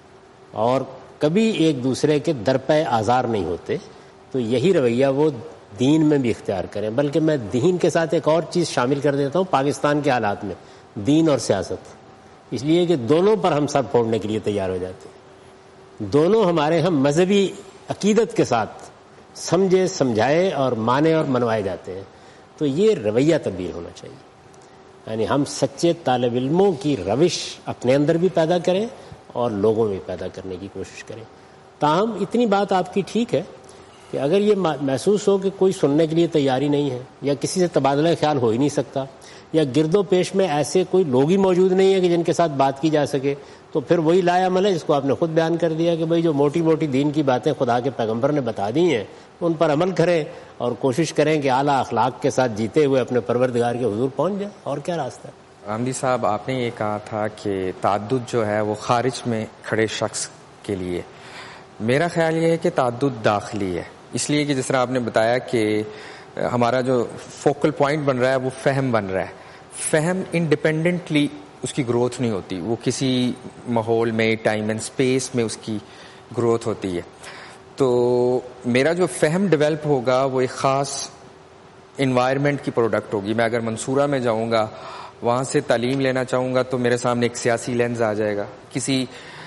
اور کبھی ایک دوسرے کے درپے آزار نہیں ہوتے. تو یہی رویہ وہ دین میں بھی اختیار کریں. بلکہ میں دین کے ساتھ ایک اور چیز شامل کر دیتا ہوں پاکستان کے حالات میں، دین اور سیاست، اس لیے کہ دونوں پر ہم سر پھوڑنے کے لیے تیار ہو جاتے ہیں. دونوں ہمارے ہم مذہبی عقیدت کے ساتھ سمجھے سمجھائے اور مانے اور منوائے جاتے ہیں. تو یہ رویہ تبدیل ہونا چاہیے. یعنی ہم سچے طالب علموں کی روش اپنے اندر بھی پیدا کریں اور لوگوں میں پیدا کرنے کی کوشش کریں. تاہم اتنی بات آپ کی ٹھیک ہے کہ اگر یہ محسوس ہو کہ کوئی سننے کے لیے تیاری نہیں ہے، یا کسی سے تبادلہ خیال ہو ہی نہیں سکتا، یا گرد و پیش میں ایسے کوئی لوگ ہی موجود نہیں ہے کہ جن کے ساتھ بات کی جا سکے، تو پھر وہی لایا عمل ہے جس کو آپ نے خود بیان کر دیا کہ بھئی جو موٹی موٹی دین کی باتیں خدا کے پیغمبر نے بتا دی ہیں ان پر عمل کریں اور کوشش کریں کہ اعلیٰ اخلاق کے ساتھ جیتے ہوئے اپنے پروردگار کے حضور پہنچ جائیں. اور کیا راستہ ہے؟ عامدی صاحب، آپ نے یہ کہا تھا کہ تعدد جو ہے وہ خارج میں کھڑے شخص کے لیے. میرا خیال یہ ہے کہ تعدد داخلی ہے، اس لیے کہ جس طرح آپ نے بتایا کہ ہمارا جو فوکل پوائنٹ بن رہا ہے وہ فہم بن رہا ہے. فہم انڈیپینڈنٹلی اس کی گروتھ نہیں ہوتی، وہ کسی ماحول میں، ٹائم اینڈ اسپیس میں اس کی گروتھ ہوتی ہے. تو میرا جو فہم ڈیولپ ہوگا وہ ایک خاص انوائرمنٹ کی پروڈکٹ ہوگی. میں اگر منصورہ میں جاؤں گا، وہاں سے تعلیم لینا چاہوں گا تو میرے سامنے ایک سیاسی لینز آ جائے گا. کسی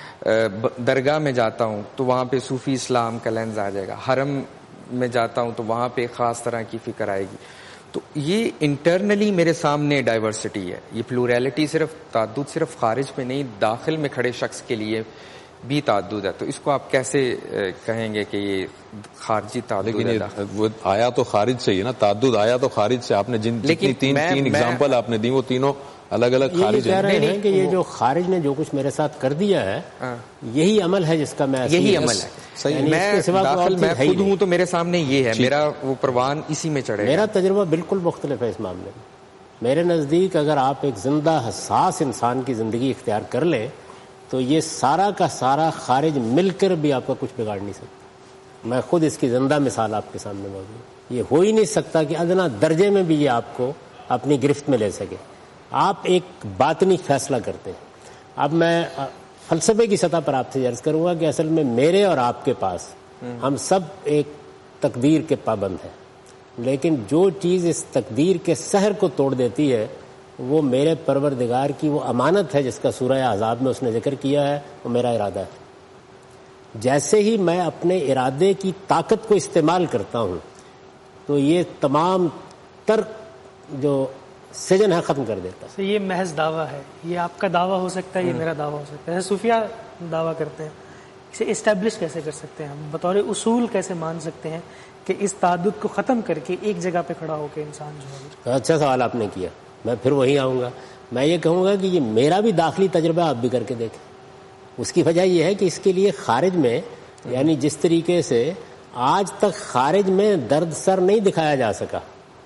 درگاہ میں جاتا ہوں تو وہاں پہ صوفی اسلام کا لینز آ جائے گا. حرم میں جاتا ہوں تو وہاں پہ خاص طرح کی فکر آئے گی. تو یہ انٹرنلی میرے سامنے ڈائیورسٹی ہے. یہ پلوریلٹی صرف تعدد صرف خارج میں نہیں، داخل میں کھڑے شخص کے لیے بھی تعدد ہے. تو اس کو آپ کیسے کہیں گے کہ یہ خارجی تعدد لیکن ہے؟ وہ آیا تو خارج سے ہی ہے نا، تعدد آیا تو خارج سے. آپ نے جن جتنی تین تین ایگزامپل آپ نے دی وہ تینوں الگ الگ خارج کہہ رہے ہیں. ہیں کہ یہ جو خارج نے جو کچھ میرے ساتھ کر دیا ہے یہی عمل ہے جس کا میں یہی عمل ہے. میں داخل میں خود ہوں تو میرے سامنے یہ ہے، میرا وہ پروان اسی میں چڑھے. میرا تجربہ بالکل مختلف ہے اس معاملے میں. میرے نزدیک اگر آپ ایک زندہ حساس انسان کی زندگی اختیار کر لیں تو یہ سارا کا سارا خارج مل کر بھی آپ کا کچھ بگاڑ نہیں سکتا. میں خود اس کی زندہ مثال آپ کے سامنے موجود ہوں. یہ ہو ہی نہیں سکتا کہ ادنا درجے میں بھی یہ آپ کو اپنی گرفت میں لے سکے. آپ ایک باطنی فیصلہ کرتے ہیں. اب میں فلسفے کی سطح پر آپ سے عرض کروں گا کہ اصل میں میرے اور آپ کے پاس ہم سب ایک تقدیر کے پابند ہیں، لیکن جو چیز اس تقدیر کے سحر کو توڑ دیتی ہے وہ میرے پروردگار کی وہ امانت ہے جس کا سورہ احزاب میں اس نے ذکر کیا ہے، وہ میرا ارادہ ہے. جیسے ہی میں اپنے ارادے کی طاقت کو استعمال کرتا ہوں تو یہ تمام تر جو سجن ہے ختم کر دیتا ہے. یہ محض دعویٰ ہے، یہ آپ کا دعویٰ ہو سکتا ہے، یہ میرا دعویٰ ہو سکتا ہے. صوفیہ دعویٰ کرتے ہیں، اسے اسٹیبلش کیسے کر سکتے ہیں ہم؟ بطور اصول کیسے مان سکتے ہیں کہ اس تعدد کو ختم کر کے ایک جگہ پہ کھڑا ہو کے انسان جو ہے؟ اچھا سوال آپ نے کیا. میں پھر وہی آؤں گا. میں یہ کہوں گا کہ یہ میرا بھی داخلی تجربہ آپ بھی کر کے دیکھیں. اس کی وجہ یہ ہے کہ اس کے لیے خارج میں، یعنی جس طریقے سے آج تک خارج میں درد سر نہیں دکھایا جا سکا،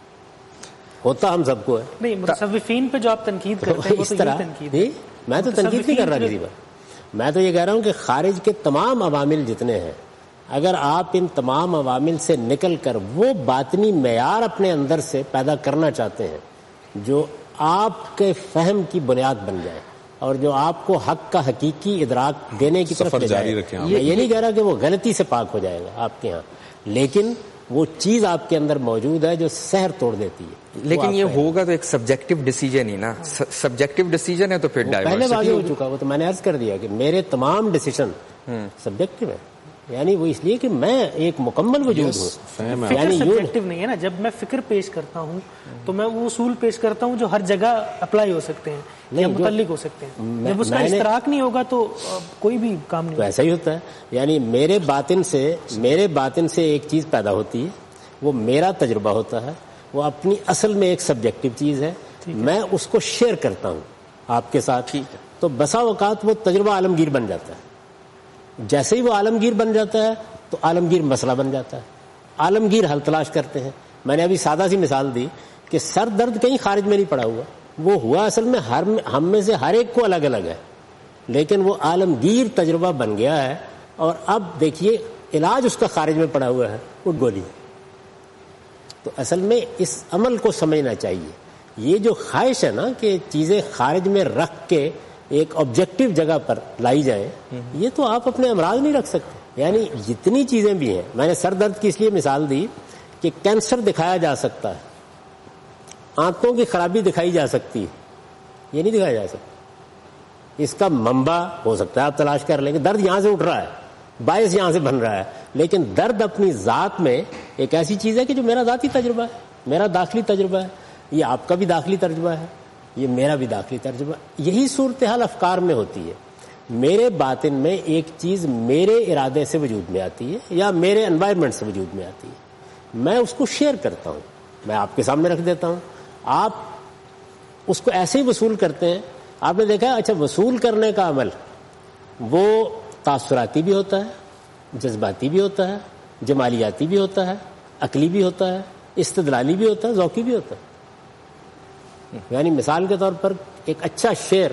ہوتا ہم سب کو ہے. نہیں، متصوفین پہ جو آپ تنقید کرتے ہیں اس طرح میں تو تنقید نہیں کر رہا کسی پر. میں تو یہ کہہ رہا ہوں کہ خارج کے تمام عوامل جتنے ہیں، اگر آپ ان تمام عوامل سے نکل کر وہ باطنی معیار اپنے اندر سے پیدا کرنا چاہتے ہیں جو آپ کے فہم کی بنیاد بن جائے اور جو آپ کو حق کا حقیقی ادراک دینے کی طرف لے جائے، میں یہ نہیں کہہ رہا کہ وہ غلطی سے پاک ہو جائے گا آپ کے ہاں، لیکن وہ چیز آپ کے اندر موجود ہے جو سحر توڑ دیتی ہے. لیکن یہ ہوگا تو ایک سبجیکٹو ڈیسیجن ہی نا. سبجیکٹو ڈیسیجن ہے تو پھر پہلے واضح ہو چکا. وہ تو میں نے عرض کر دیا کہ میرے تمام ڈیسیجن سبجیکٹو ہے. یعنی وہ اس لیے کہ میں ایک مکمل وجود ہوں. فکر سبجیکٹو نہیں ہے نا. جب میں فکر پیش کرتا ہوں تو میں وہ اصول پیش کرتا ہوں جو ہر جگہ اپلائی ہو سکتے ہیں یا متعلق ہو سکتے ہیں. جب اس کا اشتراک نہیں ہوگا تو کوئی بھی کام نہیں. تو ایسا ہی ہوتا ہے. یعنی میرے باطن سے میرے باطن سے ایک چیز پیدا ہوتی ہے, وہ میرا تجربہ ہوتا ہے, وہ اپنی اصل میں ایک سبجیکٹو چیز ہے, میں اس کو شیئر کرتا ہوں آپ کے ساتھ. تو بسا اوقات وہ تجربہ عالمگیر بن جاتا ہے. جیسے ہی وہ عالمگیر بن جاتا ہے تو عالمگیر مسئلہ بن جاتا ہے, عالمگیر حل تلاش کرتے ہیں. میں نے ابھی سادہ سی مثال دی کہ سر درد کہیں خارج میں نہیں پڑا ہوا, وہ ہوا اصل میں ہر ہم میں سے ہر ایک کو الگ الگ ہے, لیکن وہ عالمگیر تجربہ بن گیا ہے. اور اب دیکھیے علاج اس کا خارج میں پڑا ہوا ہے, وہ گولی. تو اصل میں اس عمل کو سمجھنا چاہیے. یہ جو خواہش ہے نا کہ چیزیں خارج میں رکھ کے ایک آبجیکٹو جگہ پر لائی جائے, یہ تو آپ اپنے امراض نہیں رکھ سکتے. یعنی جتنی چیزیں بھی ہیں, میں نے سر درد کی اس لیے مثال دی کہ کینسر دکھایا جا سکتا ہے, آنتوں کی خرابی دکھائی جا سکتی ہے, یہ نہیں دکھایا جا سکتا. اس کا منبع ہو سکتا ہے آپ تلاش کر لیں کہ درد یہاں سے اٹھ رہا ہے, باعث یہاں سے بن رہا ہے, لیکن درد اپنی ذات میں ایک ایسی چیز ہے کہ جو میرا ذاتی تجربہ ہے, میرا داخلی تجربہ ہے, یہ آپ کا بھی داخلی تجربہ ہے, یہ میرا بھی داخلی ترجمہ. یہی صورتحال افکار میں ہوتی ہے. میرے باطن میں ایک چیز میرے ارادے سے وجود میں آتی ہے یا میرے انوائرمنٹ سے وجود میں آتی ہے, میں اس کو شیئر کرتا ہوں, میں آپ کے سامنے رکھ دیتا ہوں, آپ اس کو ایسے ہی وصول کرتے ہیں. آپ نے دیکھا اچھا وصول کرنے کا عمل وہ تاثراتی بھی ہوتا ہے, جذباتی بھی ہوتا ہے, جمالیاتی بھی ہوتا ہے, عقلی بھی ہوتا ہے, استدلالی بھی ہوتا ہے, ذوقی بھی ہوتا ہے. یعنی مثال کے طور پر ایک اچھا شعر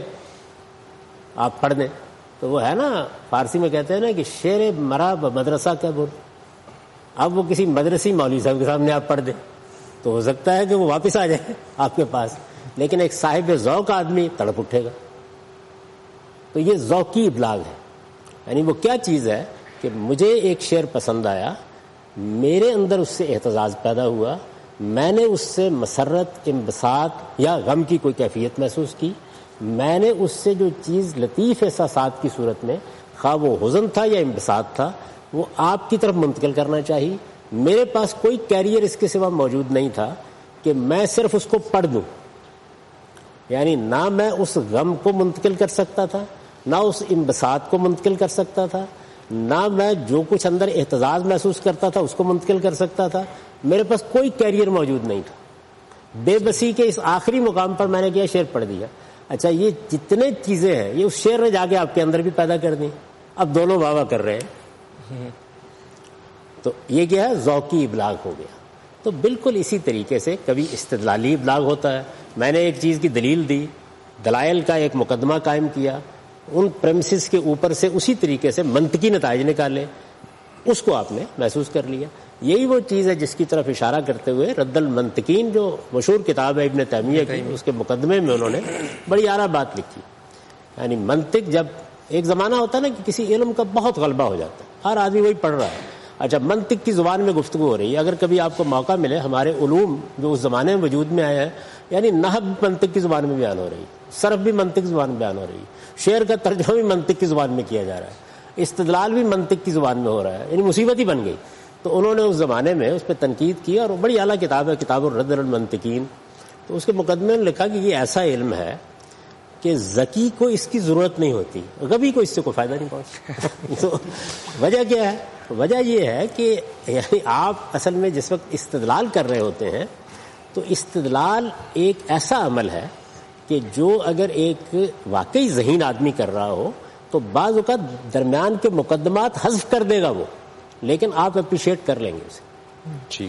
آپ پڑھ دیں تو وہ ہے نا, فارسی میں کہتے ہیں نا کہ شعر مرا مدرسہ کا بول. اب وہ کسی مدرسی مولوی صاحب کے سامنے آپ پڑھ دیں تو ہو سکتا ہے کہ وہ واپس آ جائے آپ کے پاس, لیکن ایک صاحب ذوق آدمی تڑپ اٹھے گا. تو یہ ذوقی ابلاغ ہے. یعنی وہ کیا چیز ہے کہ مجھے ایک شعر پسند آیا, میرے اندر اس سے احتزاز پیدا ہوا, میں نے اس سے مسرت, انبساط یا غم کی کوئی کیفیت محسوس کی, میں نے اس سے جو چیز لطیف احساسات کی صورت میں, خواہ وہ حزن تھا یا انبساط تھا, وہ آپ کی طرف منتقل کرنا چاہیے. میرے پاس کوئی کیریئر اس کے سوا موجود نہیں تھا کہ میں صرف اس کو پڑھ دوں. یعنی نہ میں اس غم کو منتقل کر سکتا تھا, نہ اس انبساط کو منتقل کر سکتا تھا, نہ میں جو کچھ اندر احتزاز محسوس کرتا تھا اس کو منتقل کر سکتا تھا. میرے پاس کوئی کیریئر موجود نہیں تھا. بے بسی کے اس آخری مقام پر میں نے کیا, شعر پڑھ دیا. اچھا یہ جتنے چیزیں ہیں یہ اس شعر نے جا کے آپ کے اندر بھی پیدا کر دی, اب دونوں واہ واہ کر رہے ہیں. تو یہ کیا ہے, ذوقی ابلاغ ہو گیا. تو بالکل اسی طریقے سے کبھی استدلالی ابلاغ ہوتا ہے. میں نے ایک چیز کی دلیل دی, دلائل کا ایک مقدمہ قائم کیا, ان پریمسز کے اوپر سے اسی طریقے سے منطقی نتائج نکالے, اس کو آپ نے محسوس کر لیا. یہی وہ چیز ہے جس کی طرف اشارہ کرتے ہوئے رد المنطقین جو مشہور کتاب ہے ابن تیمیہ کی, اس کے مقدمے میں انہوں نے بڑی اعلیٰ بات لکھی. یعنی منطق, جب ایک زمانہ ہوتا ہے نا کہ کسی علم کا بہت غلبہ ہو جاتا ہے, ہر آدمی وہی پڑھ رہا ہے. اچھا منطق کی زبان میں گفتگو ہو رہی ہے. اگر کبھی آپ کو موقع ملے, ہمارے علوم جو اس زمانے میں وجود میں آئے ہیں, یعنی نحو منطق کی زبان میں بیان ہو رہی ہے, صرف بھی منطق زبان میں بیان ہو رہی ہے, شعر کا ترجمہ بھی منطق کی زبان میں کیا جا رہا ہے, استدلال بھی منطق کی زبان میں ہو رہا ہے. یعنی مصیبت ہی بن گئی. تو انہوں نے اس زمانے میں اس پہ تنقید کی, اور بڑی اعلیٰ کتاب ہے کتاب الرد المنطقین. تو اس کے مقدمے میں لکھا کہ یہ ایسا علم ہے کہ ذکی کو اس کی ضرورت نہیں ہوتی, غبی کو اس سے کوئی فائدہ نہیں پہنچتا. تو وجہ کیا ہے؟ وجہ یہ ہے کہ یعنی آپ اصل میں جس وقت استدلال کر رہے ہوتے ہیں تو استدلال ایک ایسا عمل ہے کہ جو اگر ایک واقعی ذہین آدمی کر رہا ہو تو بعض اوقات درمیان کے مقدمات حذف کر دے گا وہ, لیکن آپ اپریشیٹ کر لیں گے اسے. ٹھیک,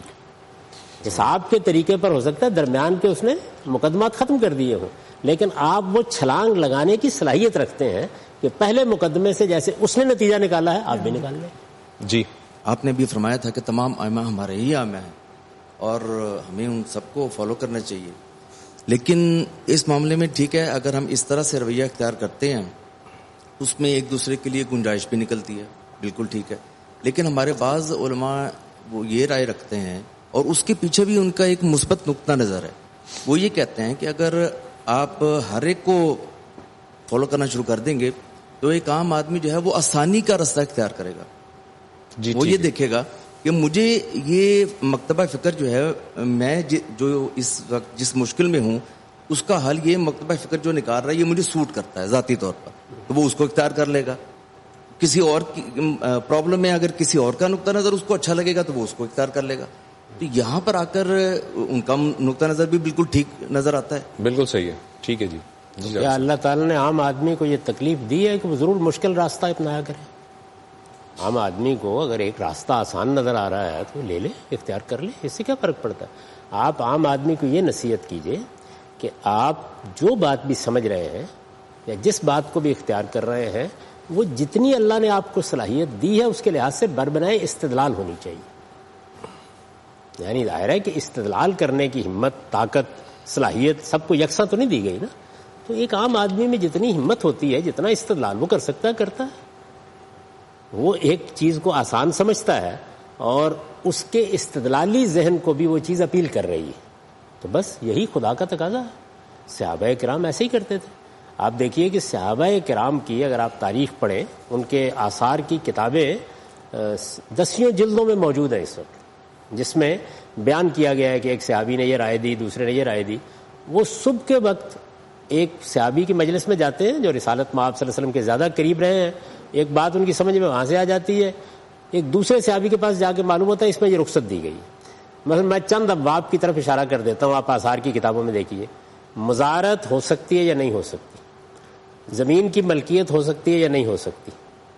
جس آپ کے طریقے پر ہو سکتا ہے درمیان کے اس نے مقدمات ختم کر دیے ہوں, لیکن آپ وہ چھلانگ لگانے کی صلاحیت رکھتے ہیں کہ پہلے مقدمے سے جیسے اس نے نتیجہ نکالا ہے آپ بھی نکال لیں. جی آپ نے بھی فرمایا تھا کہ تمام ائمہ ہمارے ہی ائمہ ہیں اور ہمیں ان سب کو فالو کرنا چاہیے, لیکن اس معاملے میں ٹھیک ہے اگر ہم اس طرح سے رویہ اختیار کرتے ہیں اس میں ایک دوسرے کے لیے گنجائش بھی نکلتی ہے, بالکل ٹھیک ہے. لیکن ہمارے بعض علماء وہ یہ رائے رکھتے ہیں, اور اس کے پیچھے بھی ان کا ایک مثبت نقطہ نظر ہے. وہ یہ کہتے ہیں کہ اگر آپ ہر ایک کو فالو کرنا شروع کر دیں گے تو ایک عام آدمی جو ہے وہ آسانی کا راستہ اختیار کرے گا, جی وہ یہ دیکھے گا کہ مجھے یہ مکتبہ فکر جو ہے، میں جو اس وقت جس مشکل میں ہوں اس کا حل یہ مکتبہ فکر جو نکال رہا ہے یہ مجھے سوٹ کرتا ہے ذاتی طور پر، تو وہ اس کو اختیار کر لے گا. کسی اور پرابلم میں اگر کسی اور کا نقطہ نظر اس کو اچھا لگے گا تو وہ اس کو اختیار کر لے گا. تو یہاں پر آ کر ان کا نقطہ نظر بھی بالکل ٹھیک نظر آتا ہے. بالکل صحیح ہے. ٹھیک ہے جی. کیا اللہ تعالیٰ نے عام آدمی کو یہ تکلیف دی ہے کہ وہ ضرور مشکل راستہ اپنایا کرے؟ عام آدمی کو اگر ایک راستہ آسان نظر آ رہا ہے تو لے لے، اختیار کر لے، اس سے کیا فرق پڑتا ہے؟ آپ عام آدمی کو یہ نصیحت کیجئے کہ آپ جو بات بھی سمجھ رہے ہیں یا جس بات کو بھی اختیار کر رہے ہیں وہ جتنی اللہ نے آپ کو صلاحیت دی ہے اس کے لحاظ سے بربنائے استدلال ہونی چاہیے. یعنی ظاہر ہے کہ استدلال کرنے کی ہمت، طاقت، صلاحیت سب کو یکساں تو نہیں دی گئی نا. تو ایک عام آدمی میں جتنی ہمت ہوتی ہے، جتنا استدلال وہ کر سکتا ہے کرتا ہے. وہ ایک چیز کو آسان سمجھتا ہے اور اس کے استدلالی ذہن کو بھی وہ چیز اپیل کر رہی ہے. تو بس یہی خدا کا تقاضا ہے. صحابہ کرام ایسے ہی کرتے تھے. آپ دیکھیے کہ صحابہ کرام کی اگر آپ تاریخ پڑھیں، ان کے آثار کی کتابیں دسیوں جلدوں میں موجود ہیں اس وقت، جس میں بیان کیا گیا ہے کہ ایک صحابی نے یہ رائے دی، دوسرے نے یہ رائے دی. وہ صبح کے وقت ایک صحابی کی مجلس میں جاتے ہیں جو رسالت مآب صلی اللہ علیہ وسلم کے زیادہ قریب رہے ہیں، ایک بات ان کی سمجھ میں وہاں سے آ جاتی ہے، ایک دوسرے صحابی کے پاس جا کے معلوم ہوتا ہے اس میں یہ رخصت دی گئی. مثلا میں چند ابواب کی طرف اشارہ کر دیتا ہوں، آپ آثار کی کتابوں میں دیکھیے. مزارت ہو سکتی ہے یا نہیں ہو سکتی، زمین کی ملکیت ہو سکتی ہے یا نہیں ہو سکتی،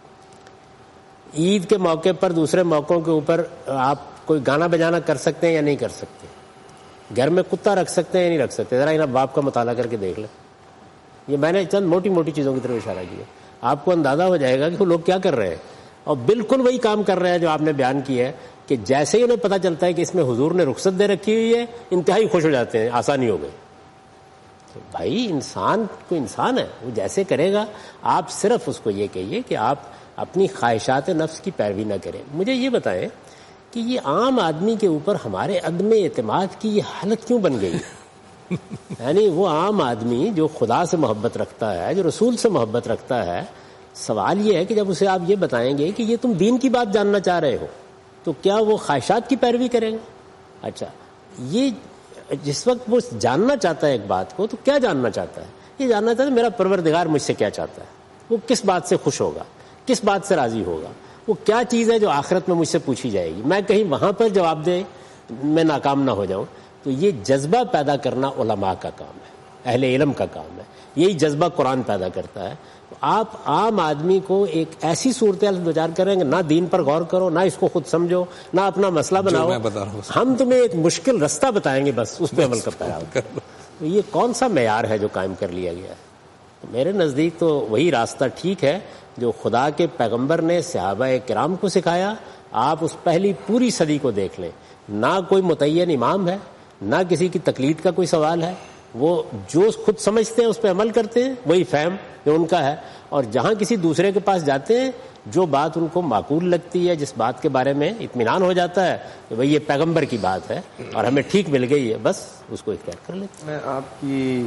عید کے موقع پر دوسرے موقعوں کے اوپر آپ کوئی گانا بجانا کر سکتے ہیں یا نہیں کر سکتے، گھر میں کتا رکھ سکتے ہیں یا نہیں رکھ سکتے. ذرا ان ابواب کا مطالعہ کر کے دیکھ لیں. یہ میں نے چند موٹی موٹی چیزوں کی طرف اشارہ کیا. آپ کو اندازہ ہو جائے گا کہ وہ لوگ کیا کر رہے ہیں، اور بالکل وہی کام کر رہے ہیں جو آپ نے بیان کیا ہے کہ جیسے ہی انہیں پتہ چلتا ہے کہ اس میں حضور نے رخصت دے رکھی ہوئی ہے انتہائی خوش ہو جاتے ہیں، آسانی ہو گئی. تو بھائی انسان کو انسان ہے، وہ جیسے کرے گا. آپ صرف اس کو یہ کہیے کہ آپ اپنی خواہشات نفس کی پیروی نہ کریں. مجھے یہ بتائیں کہ یہ عام آدمی کے اوپر ہمارے عدم اعتماد کی یہ حالت کیوں بن گئی؟ یعنی وہ عام آدمی جو خدا سے محبت رکھتا ہے، جو رسول سے محبت رکھتا ہے، سوال یہ ہے کہ جب اسے آپ یہ بتائیں گے کہ یہ تم دین کی بات جاننا چاہ رہے ہو تو کیا وہ خواہشات کی پیروی کریں گے؟ اچھا، یہ جس وقت وہ جاننا چاہتا ہے ایک بات کو تو کیا جاننا چاہتا ہے؟ یہ جاننا چاہتا ہے میرا پروردگار مجھ سے کیا چاہتا ہے، وہ کس بات سے خوش ہوگا، کس بات سے راضی ہوگا، وہ کیا چیز ہے جو آخرت میں مجھ سے پوچھی جائے گی، میں کہیں وہاں پر جواب دے میں ناکام نہ ہو جاؤں. تو یہ جذبہ پیدا کرنا علماء کا کام ہے، اہل علم کا کام ہے. یہی جذبہ قرآن پیدا کرتا ہے. آپ عام آدمی کو ایک ایسی صورتحال دوچار کریں گے، نہ دین پر غور کرو، نہ اس کو خود سمجھو، نہ اپنا مسئلہ بناؤ، ہم تمہیں ایک مشکل رستہ بتائیں گے، بس اس پہ عمل کرتا ہے. یہ کون سا معیار ہے جو قائم کر لیا گیا ہے؟ میرے نزدیک تو وہی راستہ ٹھیک ہے جو خدا کے پیغمبر نے صحابہ کرام کو سکھایا. آپ اس پہلی پوری صدی کو دیکھ لیں، نہ کوئی متعین امام ہے، نہ کسی کی تقلید کا کوئی سوال ہے. وہ جو خود سمجھتے ہیں اس پہ عمل کرتے ہیں، وہی فہم جو ان کا ہے. اور جہاں کسی دوسرے کے پاس جاتے ہیں، جو بات ان کو معقول لگتی ہے، جس بات کے بارے میں اطمینان ہو جاتا ہے کہ بھئی یہ پیغمبر کی بات ہے اور ہمیں ٹھیک مل گئی ہے، بس اس کو اختیار کر لیتے ہیں. میں آپ کی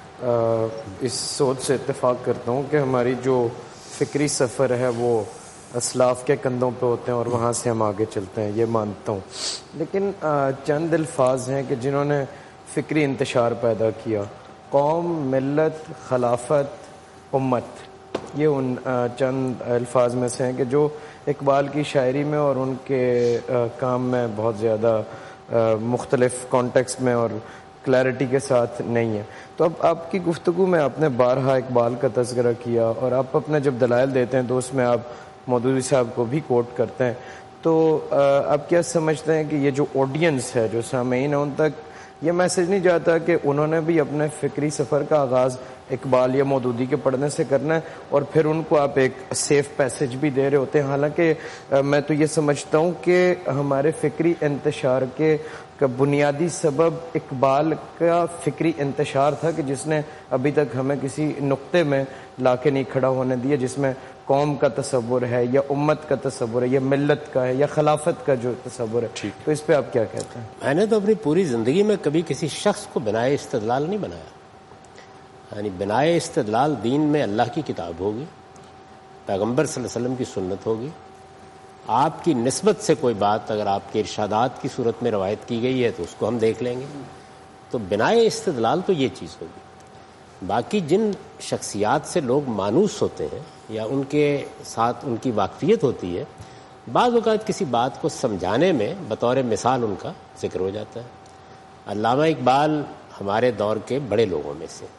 اس سوچ سے اتفاق کرتا ہوں کہ ہماری جو فکری سفر ہے وہ اسلاف کے کندھوں پہ ہوتے ہیں اور وہاں سے ہم آگے چلتے ہیں، یہ مانتا ہوں. لیکن چند الفاظ ہیں کہ جنہوں نے فکری انتشار پیدا کیا: قوم، ملت، خلافت، امت. یہ ان چند الفاظ میں سے ہیں کہ جو اقبال کی شاعری میں اور ان کے کام میں بہت زیادہ مختلف کانٹیکسٹ میں اور کلیئرٹی کے ساتھ نہیں ہے. تو اب آپ کی گفتگو میں آپ نے بارہا اقبال کا تذکرہ کیا اور آپ اپنے جب دلائل دیتے ہیں تو اس میں آپ مودودی صاحب کو بھی کوٹ کرتے ہیں. تو آپ کیا سمجھتے ہیں کہ یہ جو آڈینس ہے، جو سامعین ہیں، ان تک یہ میسج نہیں جاتا کہ انہوں نے بھی اپنے فکری سفر کا آغاز اقبال یا مودودی کے پڑھنے سے کرنا ہے اور پھر ان کو آپ ایک سیف پیسج بھی دے رہے ہوتے ہیں؟ حالانکہ میں تو یہ سمجھتا ہوں کہ ہمارے فکری انتشار کے کا بنیادی سبب اقبال کا فکری انتشار تھا کہ جس نے ابھی تک ہمیں کسی نقطے میں لا کے نہیں کھڑا ہونے دیا جس میں قوم کا تصور ہے یا امت کا تصور ہے یا ملت کا ہے یا خلافت کا جو تصور ہے. تو اس پہ آپ کیا کہتے ہیں؟ میں نے تو اپنی پوری زندگی میں کبھی کسی شخص کو بنائے استدلال نہیں بنایا. یعنی بنائے استدلال دین میں اللہ کی کتاب ہوگی، پیغمبر صلی اللہ علیہ وسلم کی سنت ہوگی، آپ کی نسبت سے کوئی بات اگر آپ کے ارشادات کی صورت میں روایت کی گئی ہے تو اس کو ہم دیکھ لیں گے. تو بنائے استدلال تو یہ چیز ہوگی. باقی جن شخصیات سے لوگ مانوس ہوتے ہیں یا ان کے ساتھ ان کی واقفیت ہوتی ہے، بعض اوقات کسی بات کو سمجھانے میں بطور مثال ان کا ذکر ہو جاتا ہے. علامہ اقبال ہمارے دور کے بڑے لوگوں میں سے،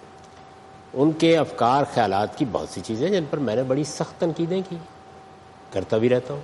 ان کے افکار خیالات کی بہت سی چیزیں جن پر میں نے بڑی سخت تنقیدیں کی، کرتا بھی رہتا ہوں.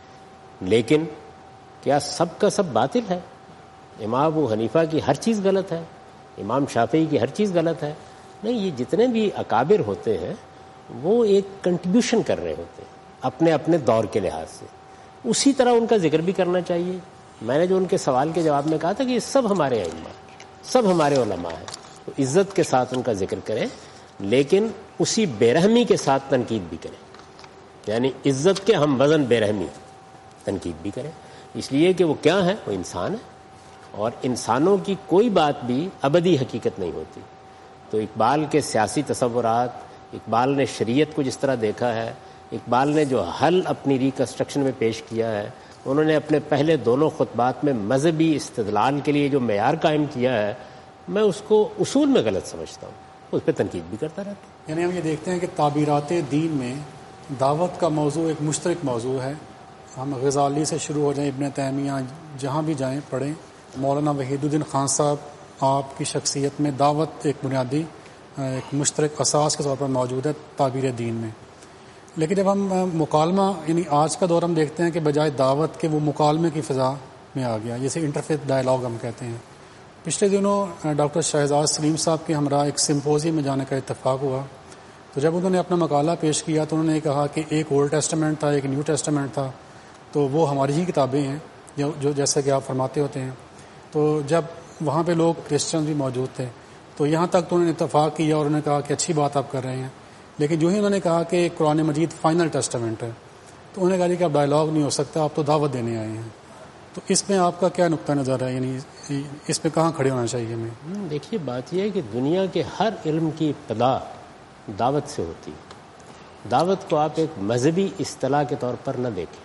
لیکن کیا سب کا سب باطل ہے؟ امام ابو حنیفہ کی ہر چیز غلط ہے، امام شافعی کی ہر چیز غلط ہے؟ نہیں، یہ جتنے بھی اکابر ہوتے ہیں وہ ایک کنٹریبیوشن کر رہے ہوتے ہیں اپنے اپنے دور کے لحاظ سے. اسی طرح ان کا ذکر بھی کرنا چاہیے. میں نے جو ان کے سوال کے جواب میں کہا تھا کہ یہ سب ہمارے ائمہ ہیں، سب ہمارے علماء ہیں، تو عزت کے ساتھ ان کا ذکر کریں، لیکن اسی بے رحمی کے ساتھ تنقید بھی کریں. یعنی عزت کے ہم وزن بے رحمی تنقید بھی کریں، اس لیے کہ وہ کیا ہے؟ وہ انسان ہے، اور انسانوں کی کوئی بات بھی ابدی حقیقت نہیں ہوتی. تو اقبال کے سیاسی تصورات، اقبال نے شریعت کو جس طرح دیکھا ہے، اقبال نے جو حل اپنی ریکنسٹرکشن میں پیش کیا ہے، انہوں نے اپنے پہلے دونوں خطبات میں مذہبی استدلال کے لیے جو معیار قائم کیا ہے، میں اس کو اصول میں غلط سمجھتا ہوں، اس پہ تنقید بھی کرتا رہتا ہوں. یعنی ہم یہ دیکھتے ہیں کہ تعبیرات دین میں دعوت کا موضوع ایک مشترک موضوع ہے. ہم غزالی سے شروع ہو جائیں، ابن تیمیہ، جہاں بھی جائیں پڑھیں. مولانا وحید الدین خان صاحب آپ کی شخصیت میں دعوت ایک بنیادی ایک مشترک اساس کے طور پر موجود ہے تعبیر دین میں. لیکن جب ہم مکالمہ یعنی آج کا دور ہم دیکھتے ہیں کہ بجائے دعوت کے وہ مکالمے کی فضا میں آ گیا، جسے انٹرفیتھ ڈائلاگ ہم کہتے ہیں. پچھلے دنوں ڈاکٹر شہزاد سلیم صاحب کے ہمراہ ایک سمپوزیم میں جانے کا اتفاق ہوا. تو جب انہوں نے اپنا مقالہ پیش کیا تو انہوں نے کہا کہ ایک اولڈ ٹیسٹامنٹ تھا، ایک نیو ٹیسٹامنٹ تھا، تو وہ ہماری ہی کتابیں ہیں جو جو جیسے کہ آپ فرماتے ہوتے ہیں. تو جب وہاں پہ لوگ کرسچن بھی موجود تھے تو یہاں تک تو انہوں نے اتفاق کیا اور انہوں نے کہا کہ اچھی بات آپ کر رہے ہیں. لیکن جو ہی انہوں نے کہا کہ قرآن مجید فائنل ٹیسٹامنٹ ہے تو انہوں نے کہا کہ اب ڈائلاگ نہیں ہو سکتا، آپ تو دعوت دینے آئے ہیں. تو اس میں آپ کا کیا نقطہ نظر ہے؟ یعنی اس میں کہاں کھڑے ہونا چاہیے ہمیں؟ دیکھیے، بات یہ ہے کہ دنیا کے ہر علم کی ابتدا دعوت سے ہوتی ہے. دعوت کو آپ ایک مذہبی اصطلاح کے طور پر نہ دیکھیں.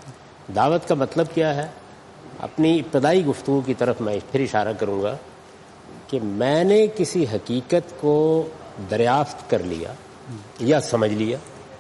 دعوت کا مطلب کیا ہے؟ اپنی ابتدائی گفتگو کی طرف میں پھر اشارہ کروں گا کہ میں نے کسی حقیقت کو دریافت کر لیا یا سمجھ لیا.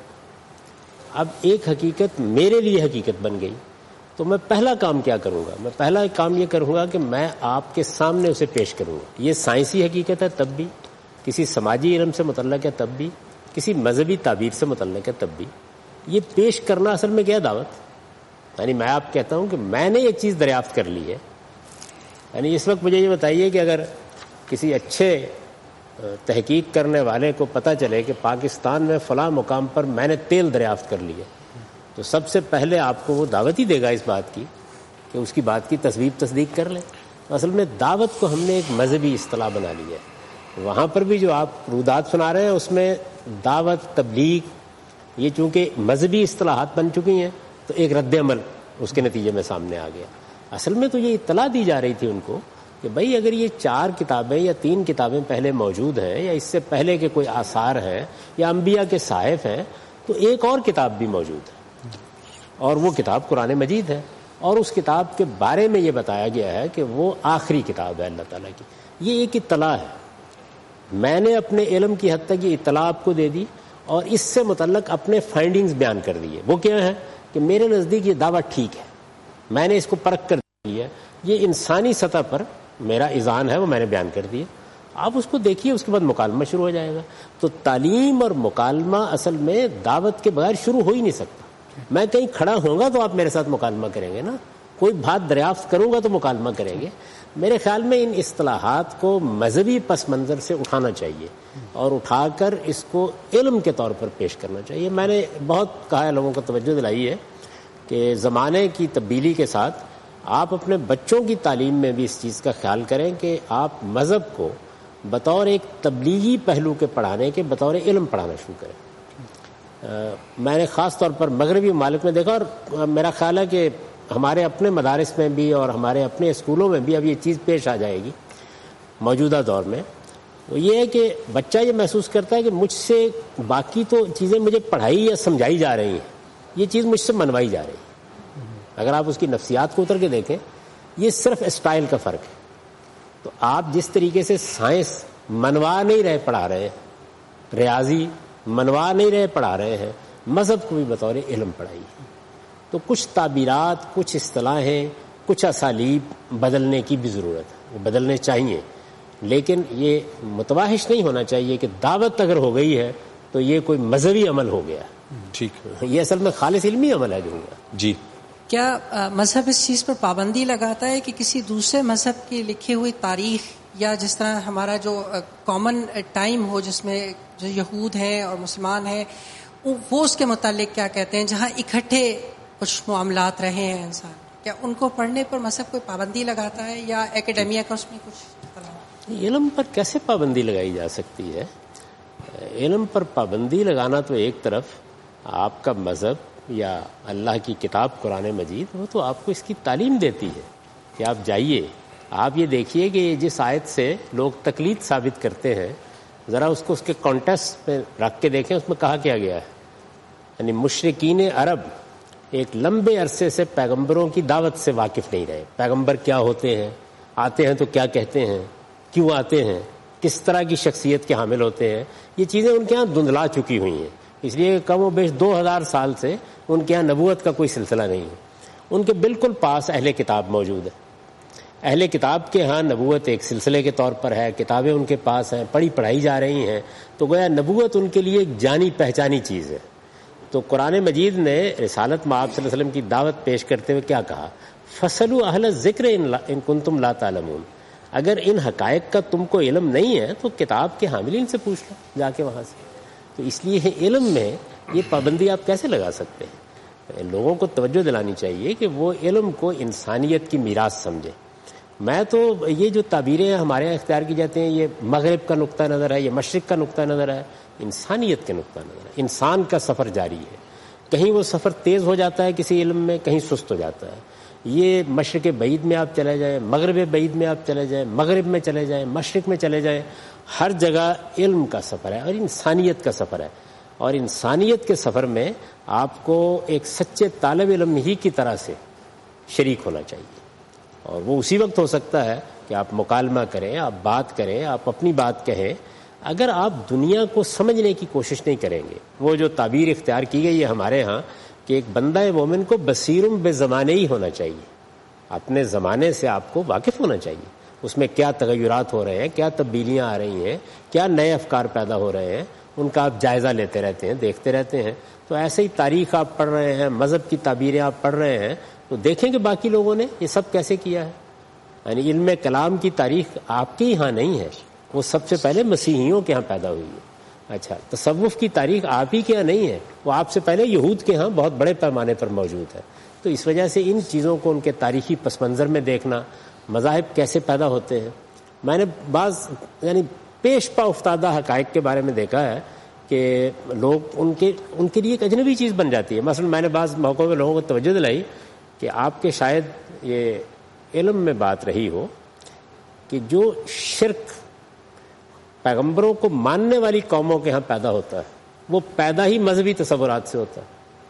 اب ایک حقیقت میرے لیے حقیقت بن گئی تو میں پہلا کام کیا کروں گا؟ میں پہلا کام یہ کروں گا کہ میں آپ کے سامنے اسے پیش کروں گا. یہ سائنسی حقیقت ہے تب بھی، کسی سماجی علم سے متعلق ہے تب بھی، کسی مذہبی تعبیر سے متعلق ہے تب بھی. یہ پیش کرنا اصل میں کیا دعوت؟ یعنی میں آپ کہتا ہوں کہ میں نے ایک چیز دریافت کر لی ہے. یعنی اس وقت مجھے یہ بتائیے کہ اگر کسی اچھے تحقیق کرنے والے کو پتہ چلے کہ پاکستان میں فلاں مقام پر میں نے تیل دریافت کر لی ہے تو سب سے پہلے آپ کو وہ دعوت ہی دے گا اس بات کی کہ اس کی بات کی تصویب تصدیق کر لیں. اصل میں دعوت کو ہم نے ایک مذہبی اصطلاح بنا لی ہے. وہاں پر بھی جو آپ رودات سنا رہے ہیں اس میں دعوت، تبلیغ، یہ چونکہ مذہبی اصطلاحات بن چکی ہیں تو ایک رد عمل اس کے نتیجے میں سامنے آ گیا. اصل میں تو یہ اطلاع دی جا رہی تھی ان کو کہ بھائی اگر یہ چار کتابیں یا تین کتابیں پہلے موجود ہیں یا اس سے پہلے کے کوئی آثار ہیں یا انبیاء کے صحائف ہیں تو ایک اور کتاب بھی موجود ہے اور وہ کتاب قرآن مجید ہے. اور اس کتاب کے بارے میں یہ بتایا گیا ہے کہ وہ آخری کتاب ہے اللہ تعالیٰ کی. یہ ایک اطلاع ہے. میں نے اپنے علم کی حد تک یہ اطلاع آپ کو دے دی اور اس سے متعلق اپنے فائنڈنگز بیان کر دیے. وہ کیا ہے کہ میرے نزدیک یہ دعویٰ ٹھیک ہے، میں نے اس کو پرکھ کر دیا. یہ انسانی سطح پر میرا اذعان ہے، وہ میں نے بیان کر دیا. آپ اس کو دیکھیے، اس کے بعد مکالمہ شروع ہو جائے گا. تو تعلیم اور مکالمہ اصل میں دعوت کے بغیر شروع ہو ہی نہیں سکتا. میں کہیں کھڑا ہوں گا تو آپ میرے ساتھ مکالمہ کریں گے نا، کوئی بات دریافت کروں گا تو مکالمہ کریں گے. میرے خیال میں ان اصطلاحات کو مذہبی پس منظر سے اٹھانا چاہیے اور اٹھا کر اس کو علم کے طور پر پیش کرنا چاہیے. میں نے بہت کہا ہے، لوگوں کو توجہ دلائی ہے کہ زمانے کی تبدیلی کے ساتھ آپ اپنے بچوں کی تعلیم میں بھی اس چیز کا خیال کریں کہ آپ مذہب کو بطور ایک تبلیغی پہلو کے پڑھانے کے بطور علم پڑھانا شروع کریں. میں نے خاص طور پر مغربی ممالک میں دیکھا اور میرا خیال ہے کہ ہمارے اپنے مدارس میں بھی اور ہمارے اپنے اسکولوں میں بھی اب یہ چیز پیش آ جائے گی موجودہ دور میں. وہ یہ ہے کہ بچہ یہ محسوس کرتا ہے کہ مجھ سے باقی تو چیزیں مجھے پڑھائی یا سمجھائی جا رہی ہیں، یہ چیز مجھ سے منوائی جا رہی ہے. اگر آپ اس کی نفسیات کو اتر کے دیکھیں، یہ صرف اسٹائل کا فرق ہے. تو آپ جس طریقے سے سائنس منوا نہیں رہے پڑھا رہے ہیں، ریاضی منوا نہیں رہے پڑھا رہے ہیں، مذہب کو بھی بطور علم پڑھائی ہے. تو کچھ تعبیرات، کچھ اصطلاحیں، کچھ اسالیب بدلنے کی بھی ضرورت ہے، وہ بدلنے چاہیے. لیکن یہ متوحش نہیں ہونا چاہیے کہ دعوت اگر ہو گئی ہے تو یہ کوئی مذہبی عمل ہو گیا. ٹھیک ہے، یہ اصل میں خالص علمی عمل ہے جو ہوا. جی. کیا مذہب اس چیز پر پابندی لگاتا ہے کہ کسی دوسرے مذہب کی لکھی ہوئی تاریخ، یا جس طرح ہمارا جو کامن ٹائم ہو جس میں جو یہود ہیں اور مسلمان ہیں، وہ اس کے متعلق کیا کہتے ہیں، جہاں اکٹھے کچھ معاملات رہے ہیں انسان، کیا ان کو پڑھنے پر مذہب کوئی پابندی لگاتا ہے، یا ایکڈیمیا کا اس میں کچھ؟ علم پر کیسے پابندی لگائی جا سکتی ہے؟ علم پر پابندی لگانا تو ایک طرف، آپ کا مذہب یا اللہ کی کتاب قرآن مجید وہ تو آپ کو اس کی تعلیم دیتی ہے کہ آپ جائیے، آپ یہ دیکھیے کہ جس آیت سے لوگ تقلید ثابت کرتے ہیں، ذرا اس کو اس کے کانٹیکسٹ میں رکھ کے دیکھیں، اس میں کہا کیا گیا ہے. یعنی مشرکین عرب ایک لمبے عرصے سے پیغمبروں کی دعوت سے واقف نہیں رہے. پیغمبر کیا ہوتے ہیں، آتے ہیں تو کیا کہتے ہیں، کیوں آتے ہیں، کس طرح کی شخصیت کے حامل ہوتے ہیں، یہ چیزیں ان کے ہاں دھندلا چکی ہوئی ہیں. اس لیے کم و بیش دو ہزار سال سے ان کے ہاں نبوت کا کوئی سلسلہ نہیں ہے. ان کے بالکل پاس اہل کتاب موجود ہے. اہل کتاب کے ہاں نبوت ایک سلسلے کے طور پر ہے، کتابیں ان کے پاس ہیں، پڑھی پڑھائی جا رہی ہیں، تو گویا نبوت ان کے لیے ایک جانی پہچانی چیز ہے. تو قرآن مجید نے رسالت میں آپ صلی اللہ علیہ وسلم کی دعوت پیش کرتے ہوئے کیا کہا؟ فَاسْأَلُوا أَهْلَ الذِّكْرِ إِن كُنتُمْ لَا تَعْلَمُونَ. اگر ان حقائق کا تم کو علم نہیں ہے تو کتاب کے حاملین سے پوچھ لو جا کے وہاں سے. تو اس لیے علم میں یہ پابندی آپ کیسے لگا سکتے ہیں؟ لوگوں کو توجہ دلانی چاہیے کہ وہ علم کو انسانیت کی میراث سمجھے. میں تو یہ جو تعبیریں ہمارے یہاں اختیار کی جاتی ہیں، یہ مغرب کا نقطہ نظر ہے، یہ مشرق کا نقطہ نظر ہے، انسانیت کے نقطہ نظر ہے. انسان کا سفر جاری ہے، کہیں وہ سفر تیز ہو جاتا ہے کسی علم میں، کہیں سست ہو جاتا ہے. یہ مشرق بعید میں آپ چلے جائیں، مغرب بعید میں آپ چلے جائیں، مغرب میں چلے جائیں، مشرق میں چلے جائیں، ہر جگہ علم کا سفر ہے اور انسانیت کا سفر ہے. اور انسانیت کے سفر میں آپ کو ایک سچے طالب علم ہی کی طرح سے شریک ہونا چاہیے. اور وہ اسی وقت ہو سکتا ہے کہ آپ مکالمہ کریں، آپ بات کریں، آپ اپنی بات کہیں. اگر آپ دنیا کو سمجھنے کی کوشش نہیں کریں گے، وہ جو تعبیر اختیار کی گئی ہے ہمارے ہاں کہ ایک بندہ مومن کو بصیرم بے زمانے ہی ہونا چاہیے، اپنے زمانے سے آپ کو واقف ہونا چاہیے، اس میں کیا تغیرات ہو رہے ہیں، کیا تبدیلیاں آ رہی ہیں، کیا نئے افکار پیدا ہو رہے ہیں، ان کا آپ جائزہ لیتے رہتے ہیں، دیکھتے رہتے ہیں. تو ایسے ہی تاریخ آپ پڑھ رہے ہیں، مذہب کی تعبیریں آپ پڑھ رہے ہیں، تو دیکھیں کہ باقی لوگوں نے یہ سب کیسے کیا ہے. یعنی علم کلام کی تاریخ آپ کے یہاں نہیں ہے، وہ سب سے پہلے مسیحیوں کے ہاں پیدا ہوئی ہے. اچھا، تصوف کی تاریخ آپ ہی کے یہاں نہیں ہے، وہ آپ سے پہلے یہود کے ہاں بہت بڑے پیمانے پر موجود ہے. تو اس وجہ سے ان چیزوں کو ان کے تاریخی پس منظر میں دیکھنا، مذاہب کیسے پیدا ہوتے ہیں. میں نے بعض یعنی پیش پا افتادہ حقائق کے بارے میں دیکھا ہے کہ لوگ ان کے ان کے لیے ایک اجنبی چیز بن جاتی ہے. مثلا میں نے بعض موقعوں میں لوگوں کو توجہ دلائی کہ آپ کے شاید یہ علم میں بات رہی ہو کہ جو شرک پیغمبروں کو ماننے والی قوموں کے ہاں پیدا ہوتا ہے وہ پیدا ہی مذہبی تصورات سے ہوتا ہے.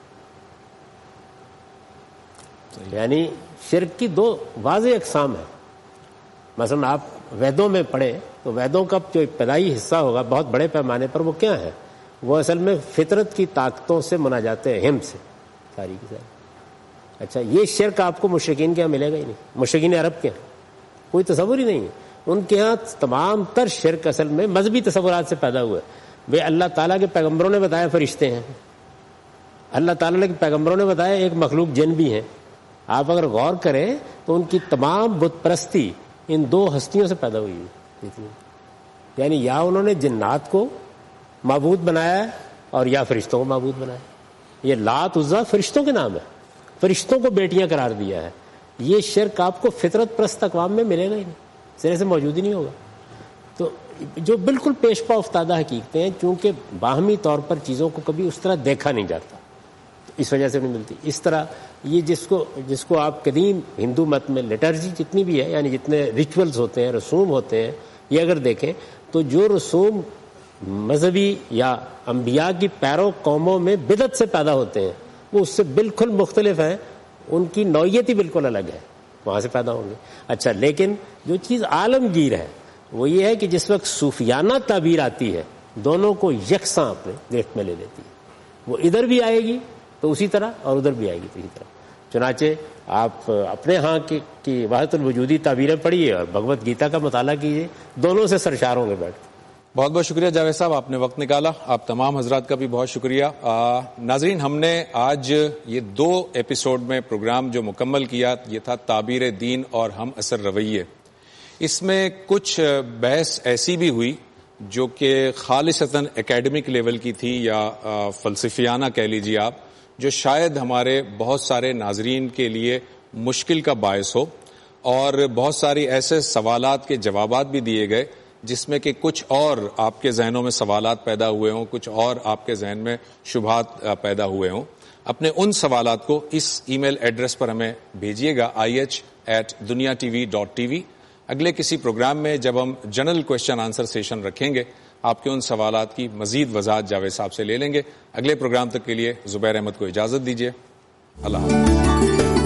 یعنی شرک کی دو واضح اقسام ہیں. مثلا آپ ویدوں میں پڑھیں تو ویدوں کا جو ابتدائی حصہ ہوگا بہت بڑے پیمانے پر وہ کیا ہے؟ وہ اصل میں فطرت کی طاقتوں سے مناجات ہم سے ساری کی ساری. اچھا، یہ شرک آپ کو مشرکین کے ہاں ملے گا ہی نہیں، مشرکین عرب کے ہاں کوئی تصور ہی نہیں ہے. ان کے ہاں تمام تر شرک اصل میں مذہبی تصورات سے پیدا ہوا ہے. بے اللہ تعالیٰ کے پیغمبروں نے بتایا فرشتے ہیں، اللہ تعالیٰ کے پیغمبروں نے بتایا ایک مخلوق جن بھی ہیں. آپ اگر غور کریں تو ان کی تمام بت پرستی ان دو ہستیوں سے پیدا ہوئی ہے. یعنی یا انہوں نے جنات کو معبود بنایا اور یا فرشتوں کو معبود بنایا. یہ لات عزا فرشتوں کے نام ہے، فرشتوں کو بیٹیاں قرار دیا ہے. یہ شرک آپ کو فطرت پرست اقوام میں ملے گا ہی نہیں، سرے سے موجود ہی نہیں ہوگا. تو جو بالکل پیش پا افتادہ حقیقتیں ہیں، چونکہ باہمی طور پر چیزوں کو کبھی اس طرح دیکھا نہیں جاتا، اس وجہ سے نہیں ملتی. اس طرح یہ جس کو جس کو آپ قدیم ہندو مت میں لٹرجی جتنی بھی ہے، یعنی جتنے ریچولز ہوتے ہیں، رسوم ہوتے ہیں، یہ اگر دیکھیں تو جو رسوم مذہبی یا انبیاء کی پیرو قوموں میں بدعت سے پیدا ہوتے ہیں وہ اس سے بالکل مختلف ہیں ان کی نوعیت ہی بالکل الگ ہے، وہاں سے پیدا ہوں گے. اچھا، لیکن جو چیز عالمگیر ہے وہ یہ ہے کہ جس وقت صوفیانہ تعبیر آتی ہے دونوں کو یکساں اپنے گرفت میں لے لیتی ہے. وہ ادھر بھی آئے گی تو اسی طرح اور ادھر بھی آئے گی تو اسی طرح. چنانچہ آپ اپنے ہاں کی, کی وحدت الوجودی تعبیریں پڑھیے اور بھگوت گیتا کا مطالعہ کیجیے، دونوں سے سرشار ہوں گے بیٹھ. بہت بہت شکریہ جاوید صاحب، آپ نے وقت نکالا. آپ تمام حضرات کا بھی بہت شکریہ. آ, ناظرین، ہم نے آج یہ دو ایپیسوڈ میں پروگرام جو مکمل کیا یہ تھا تعبیر دین اور ہم اثر رویے. اس میں کچھ بحث ایسی بھی ہوئی جو کہ خالصتاً اکیڈمک لیول کی تھی یا آ, فلسفیانہ کہہ لیجیے آپ، جو شاید ہمارے بہت سارے ناظرین کے لیے مشکل کا باعث ہو، اور بہت ساری ایسے سوالات کے جوابات بھی دیے گئے جس میں کہ کچھ اور آپ کے ذہنوں میں سوالات پیدا ہوئے ہوں، کچھ اور آپ کے ذہن میں شبہات پیدا ہوئے ہوں. اپنے ان سوالات کو اس ای میل ایڈریس پر ہمیں بھیجیے گا، I H at Dunya TV dot TV ٹی وی. اگلے کسی پروگرام میں جب ہم جنرل کوشچن آنسر سیشن رکھیں گے آپ کے ان سوالات کی مزید وضاحت جاوید صاحب سے لے لیں گے. اگلے پروگرام تک کے لیے زبیر احمد کو اجازت دیجیے. اللہ حافظ.